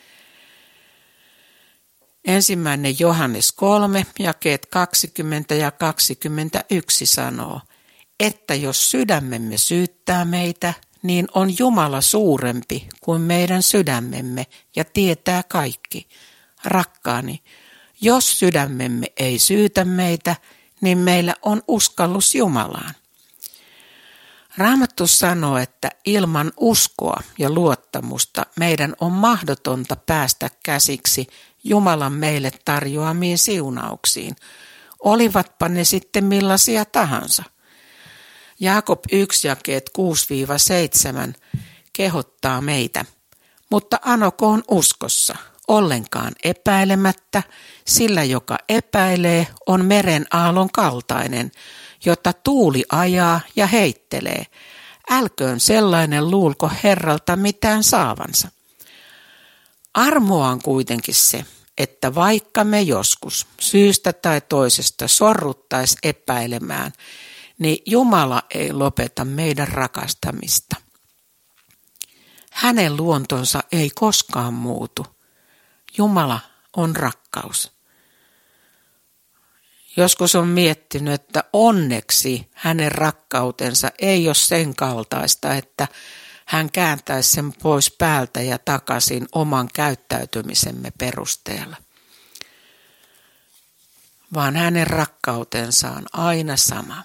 Ensimmäinen Johannes kolme, jakeet kaksikymmentä ja kaksikymmentäyksi sanoo, että jos sydämemme syyttää meitä, niin on Jumala suurempi kuin meidän sydämemme ja tietää kaikki. Rakkaani, jos sydämemme ei syytä meitä, niin meillä on uskallus Jumalaan. Raamattu sanoo, että ilman uskoa ja luottamusta meidän on mahdotonta päästä käsiksi Jumalan meille tarjoamiin siunauksiin, olivatpa ne sitten millaisia tahansa. Jaakob yksi jakeet kuusi seitsemän kehottaa meitä, mutta anokoon uskossa, ollenkaan epäilemättä, sillä joka epäilee on meren aallon kaltainen, jota tuuli ajaa ja heittelee. Älköön sellainen luulko Herralta mitään saavansa. Armoa on kuitenkin se, että vaikka me joskus syystä tai toisesta sorruttaisi epäilemään, niin Jumala ei lopeta meidän rakastamista. Hänen luontonsa ei koskaan muutu. Jumala on rakkaus. Joskus on miettinyt, että onneksi hänen rakkautensa ei ole sen kaltaista, että hän kääntäisi sen pois päältä ja takaisin oman käyttäytymisemme perusteella. Vaan hänen rakkautensa on aina sama.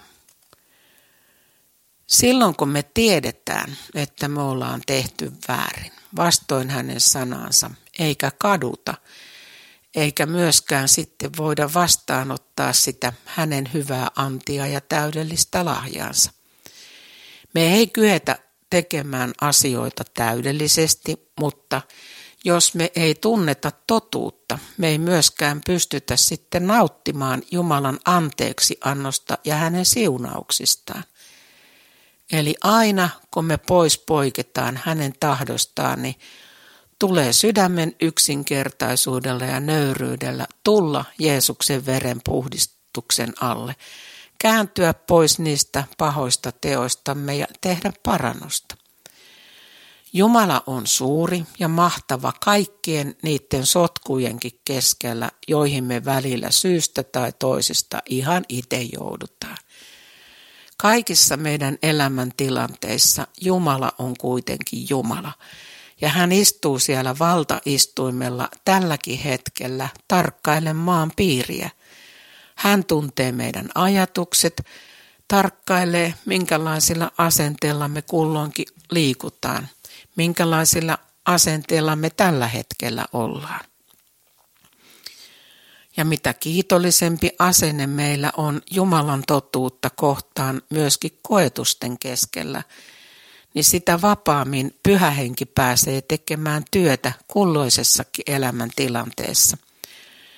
Silloin kun me tiedetään, että me ollaan tehty väärin, vastoin hänen sanansa, eikä kaduta, eikä myöskään sitten voida vastaanottaa sitä hänen hyvää antia ja täydellistä lahjaansa. Me ei kyetä tekemään asioita täydellisesti, mutta jos me ei tunneta totuutta, me ei myöskään pystytä sitten nauttimaan Jumalan anteeksi annosta ja hänen siunauksistaan. Eli aina kun me pois poiketaan hänen tahdostaan, niin tulee sydämen yksinkertaisuudella ja nöyryydellä tulla Jeesuksen veren puhdistuksen alle, kääntyä pois niistä pahoista teoistamme ja tehdä parannusta. Jumala on suuri ja mahtava kaikkien niiden sotkujenkin keskellä, joihin me välillä syystä tai toisesta ihan itse joudutaan. Kaikissa meidän elämäntilanteissa Jumala on kuitenkin Jumala. Ja hän istuu siellä valtaistuimella tälläkin hetkellä tarkkailen maan piiriä. Hän tuntee meidän ajatukset, tarkkailee minkälaisilla asenteilla me kulloinkin liikutaan, minkälaisilla asenteilla me tällä hetkellä ollaan. Ja mitä kiitollisempi asenne meillä on Jumalan totuutta kohtaan myöskin koetusten keskellä, niin sitä vapaammin Pyhä Henki pääsee tekemään työtä kulloisessakin elämäntilanteessa.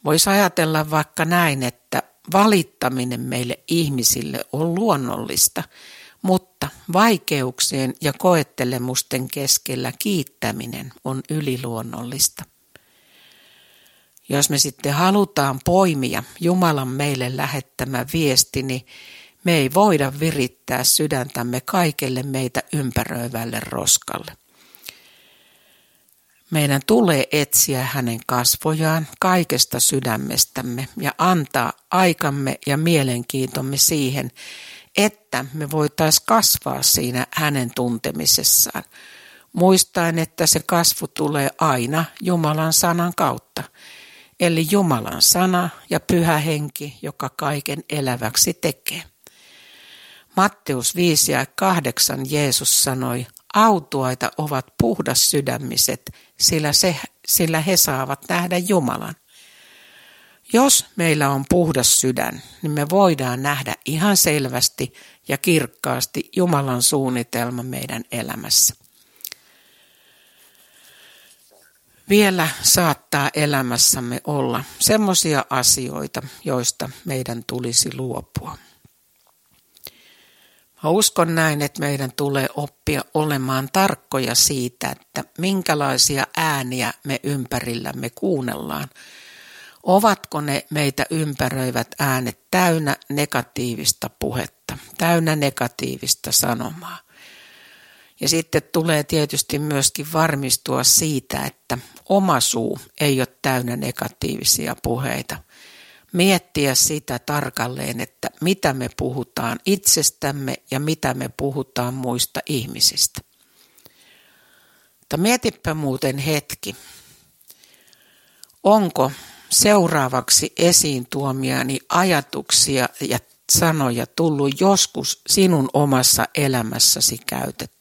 Voisi ajatella vaikka näin, että valittaminen meille ihmisille on luonnollista, mutta vaikeuksien ja koettelemusten keskellä kiittäminen on yliluonnollista. Jos me sitten halutaan poimia Jumalan meille lähettämä viesti, niin me ei voida virittää sydäntämme kaikelle meitä ympäröivälle roskalle. Meidän tulee etsiä hänen kasvojaan kaikesta sydämestämme ja antaa aikamme ja mielenkiintomme siihen, että me voitaisiin kasvaa siinä hänen tuntemisessaan. Muistaen, että se kasvu tulee aina Jumalan sanan kautta. Eli Jumalan sana ja Pyhä Henki, joka kaiken eläväksi tekee. Matteus viisi ja kahdeksan Jeesus sanoi, autuaita ovat puhdas sydämiset, sillä, se, sillä he saavat nähdä Jumalan. Jos meillä on puhdas sydän, niin me voidaan nähdä ihan selvästi ja kirkkaasti Jumalan suunnitelma meidän elämässä. Vielä saattaa elämässämme olla semmoisia asioita, joista meidän tulisi luopua. Mä uskon näin, että meidän tulee oppia olemaan tarkkoja siitä, että minkälaisia ääniä me ympärillämme kuunnellaan. Ovatko ne meitä ympäröivät äänet täynnä negatiivista puhetta, täynnä negatiivista sanomaa? Ja sitten tulee tietysti myöskin varmistua siitä, että oma suu ei ole täynnä negatiivisia puheita. Miettiä sitä tarkalleen, että mitä me puhutaan itsestämme ja mitä me puhutaan muista ihmisistä. Mutta mietipä muuten hetki. Onko seuraavaksi esiin tuomiani ajatuksia ja sanoja tullut joskus sinun omassa elämässäsi käytettyä?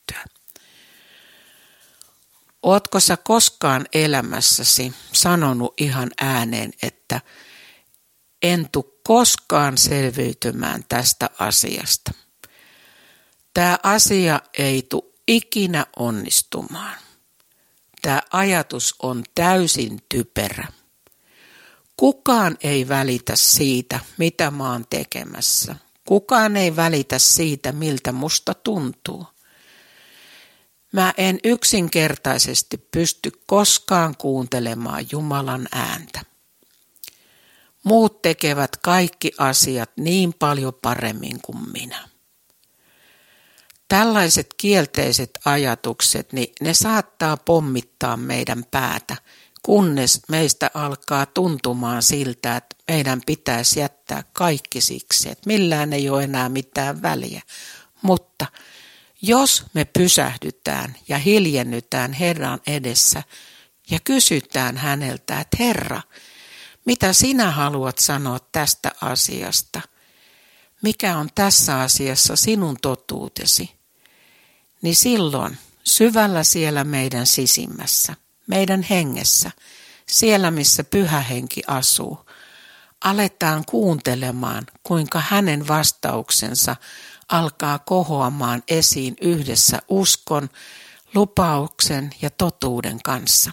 Ootko sä koskaan elämässäsi sanonut ihan ääneen, että en tule koskaan selviytymään tästä asiasta. Tämä asia ei tule ikinä onnistumaan. Tämä ajatus on täysin typerä. Kukaan ei välitä siitä, mitä mä oon tekemässä. Kukaan ei välitä siitä, miltä musta tuntuu. Mä en yksinkertaisesti pysty koskaan kuuntelemaan Jumalan ääntä. Muut tekevät kaikki asiat niin paljon paremmin kuin minä. Tällaiset kielteiset ajatukset, niin ne saattaa pommittaa meidän päätä, kunnes meistä alkaa tuntumaan siltä, että meidän pitäisi jättää kaikki siksi, että millään ei ole enää mitään väliä. Mutta jos me pysähdytään ja hiljennytään Herran edessä ja kysytään häneltä, että Herra, mitä sinä haluat sanoa tästä asiasta? Mikä on tässä asiassa sinun totuutesi? Niin silloin syvällä siellä meidän sisimmässä, meidän hengessä, siellä missä Pyhä Henki asuu, aletaan kuuntelemaan, kuinka hänen vastauksensa alkaa kohoamaan esiin yhdessä uskon, lupauksen ja totuuden kanssa.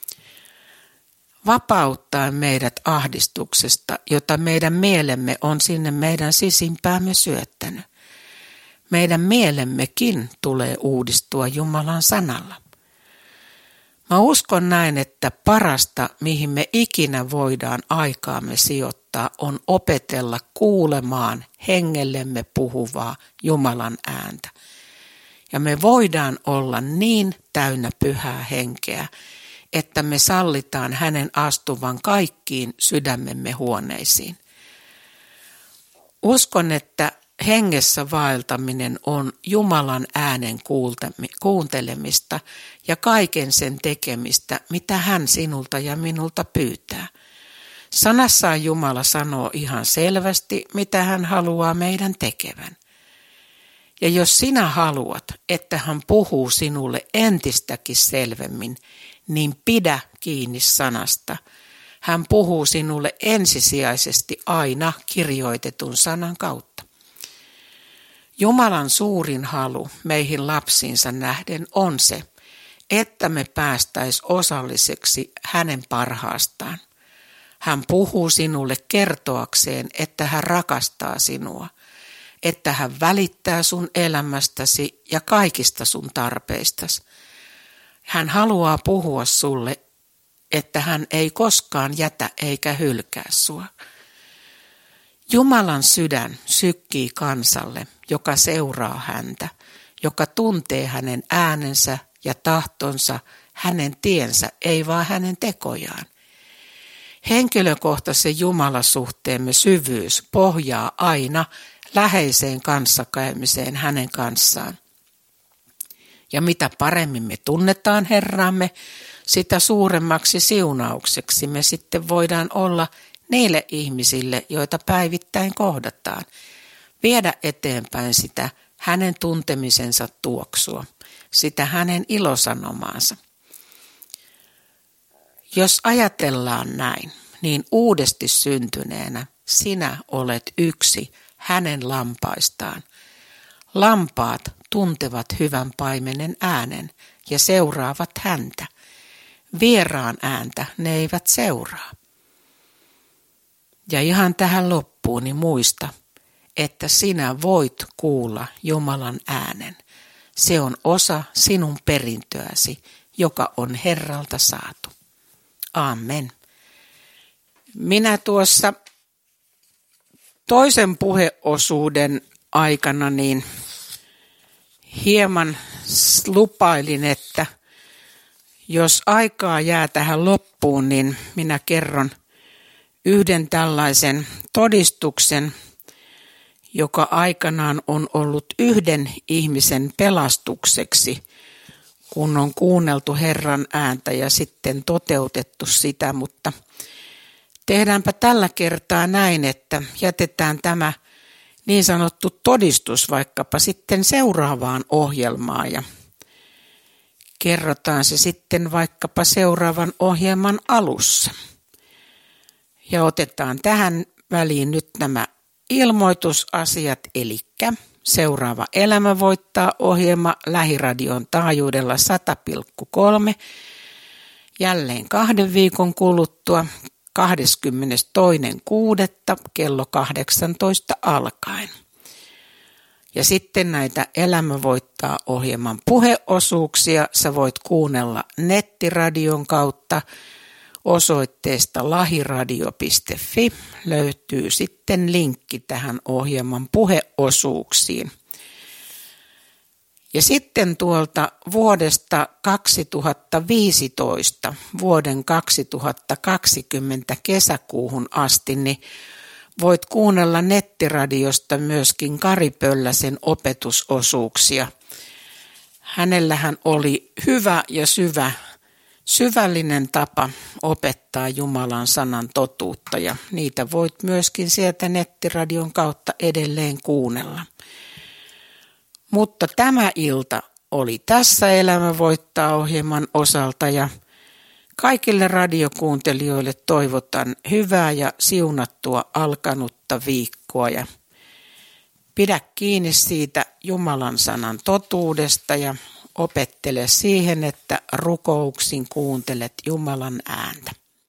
Vapauttaen meidät ahdistuksesta, jota meidän mielemme on sinne meidän sisimpäämme syöttänyt. Meidän mielemmekin tulee uudistua Jumalan sanalla. Mä uskon näin, että parasta, mihin me ikinä voidaan aikaamme sijoittaa, on opetella kuulemaan hengellemme puhuvaa Jumalan ääntä. Ja me voidaan olla niin täynnä Pyhää Henkeä, että me sallitaan hänen astuvan kaikkiin sydämemme huoneisiin. Uskon, että hengessä vaeltaminen on Jumalan äänen kuuntelemista ja kaiken sen tekemistä, mitä hän sinulta ja minulta pyytää. Sanassaan Jumala sanoo ihan selvästi, mitä hän haluaa meidän tekevän. Ja jos sinä haluat, että hän puhuu sinulle entistäkin selvemmin, niin pidä kiinni sanasta. Hän puhuu sinulle ensisijaisesti aina kirjoitetun sanan kautta. Jumalan suurin halu meihin lapsiinsa nähden on se, että me päästäis osalliseksi hänen parhaastaan. Hän puhuu sinulle kertoakseen, että hän rakastaa sinua, että hän välittää sun elämästäsi ja kaikista sun tarpeistasi. Hän haluaa puhua sulle, että hän ei koskaan jätä eikä hylkää sua. Jumalan sydän sykkii kansalle, joka seuraa häntä, joka tuntee hänen äänensä ja tahtonsa, hänen tiensä, ei vaan hänen tekojaan. Henkilökohtaisen Jumalasuhteemme syvyys pohjaa aina läheiseen kanssakäymiseen hänen kanssaan. Ja mitä paremmin me tunnetaan Herramme, sitä suuremmaksi siunaukseksi me sitten voidaan olla niille ihmisille, joita päivittäin kohdataan. Viedä eteenpäin sitä hänen tuntemisensa tuoksua, sitä hänen ilosanomaansa. Jos ajatellaan näin, niin uudesti syntyneenä sinä olet yksi hänen lampaistaan. Lampaat tuntevat hyvän paimenen äänen ja seuraavat häntä. Vieraan ääntä ne eivät seuraa. Ja ihan tähän loppuun niin muista, että sinä voit kuulla Jumalan äänen. Se on osa sinun perintöäsi, joka on Herralta saatu. Amen. Minä tuossa toisen puheosuuden aikana niin hieman lupailin, että jos aikaa jää tähän loppuun, niin minä kerron yhden tällaisen todistuksen, joka aikanaan on ollut yhden ihmisen pelastukseksi, kun on kuunneltu Herran ääntä ja sitten toteutettu sitä, mutta tehdäänpä tällä kertaa näin, että jätetään tämä niin sanottu todistus vaikkapa sitten seuraavaan ohjelmaan ja kerrotaan se sitten vaikkapa seuraavan ohjelman alussa. Ja otetaan tähän väliin nyt nämä ilmoitusasiat, eli seuraava Elämä voittaa -ohjelma Lähiradion taajuudella sata pilkku kolme jälleen kahden viikon kuluttua kahdeskymmenestoinen kuudetta kello kahdeksantoista alkaen. Ja sitten näitä Elämä voittaa -ohjelman puheosuuksia sä voit kuunnella nettiradion kautta osoitteesta lahiradio piste fi. Löytyy sitten linkki tähän ohjelman puheosuuksiin. Ja sitten tuolta vuodesta kaksituhattaviisitoista vuoden kaksituhattakaksikymmentä kesäkuuhun asti, niin voit kuunnella nettiradiosta myöskin Kari Pölläsen opetusosuuksia. Hänellähän oli hyvä ja syvä, syvällinen tapa opettaa Jumalan sanan totuutta ja niitä voit myöskin sieltä nettiradion kautta edelleen kuunnella. Mutta tämä ilta oli tässä Elämä voittaa -ohjelman osalta ja kaikille radiokuuntelijoille toivotan hyvää ja siunattua alkanutta viikkoa ja pidä kiinni siitä Jumalan sanan totuudesta ja opettele siihen, että rukouksin kuuntelet Jumalan ääntä.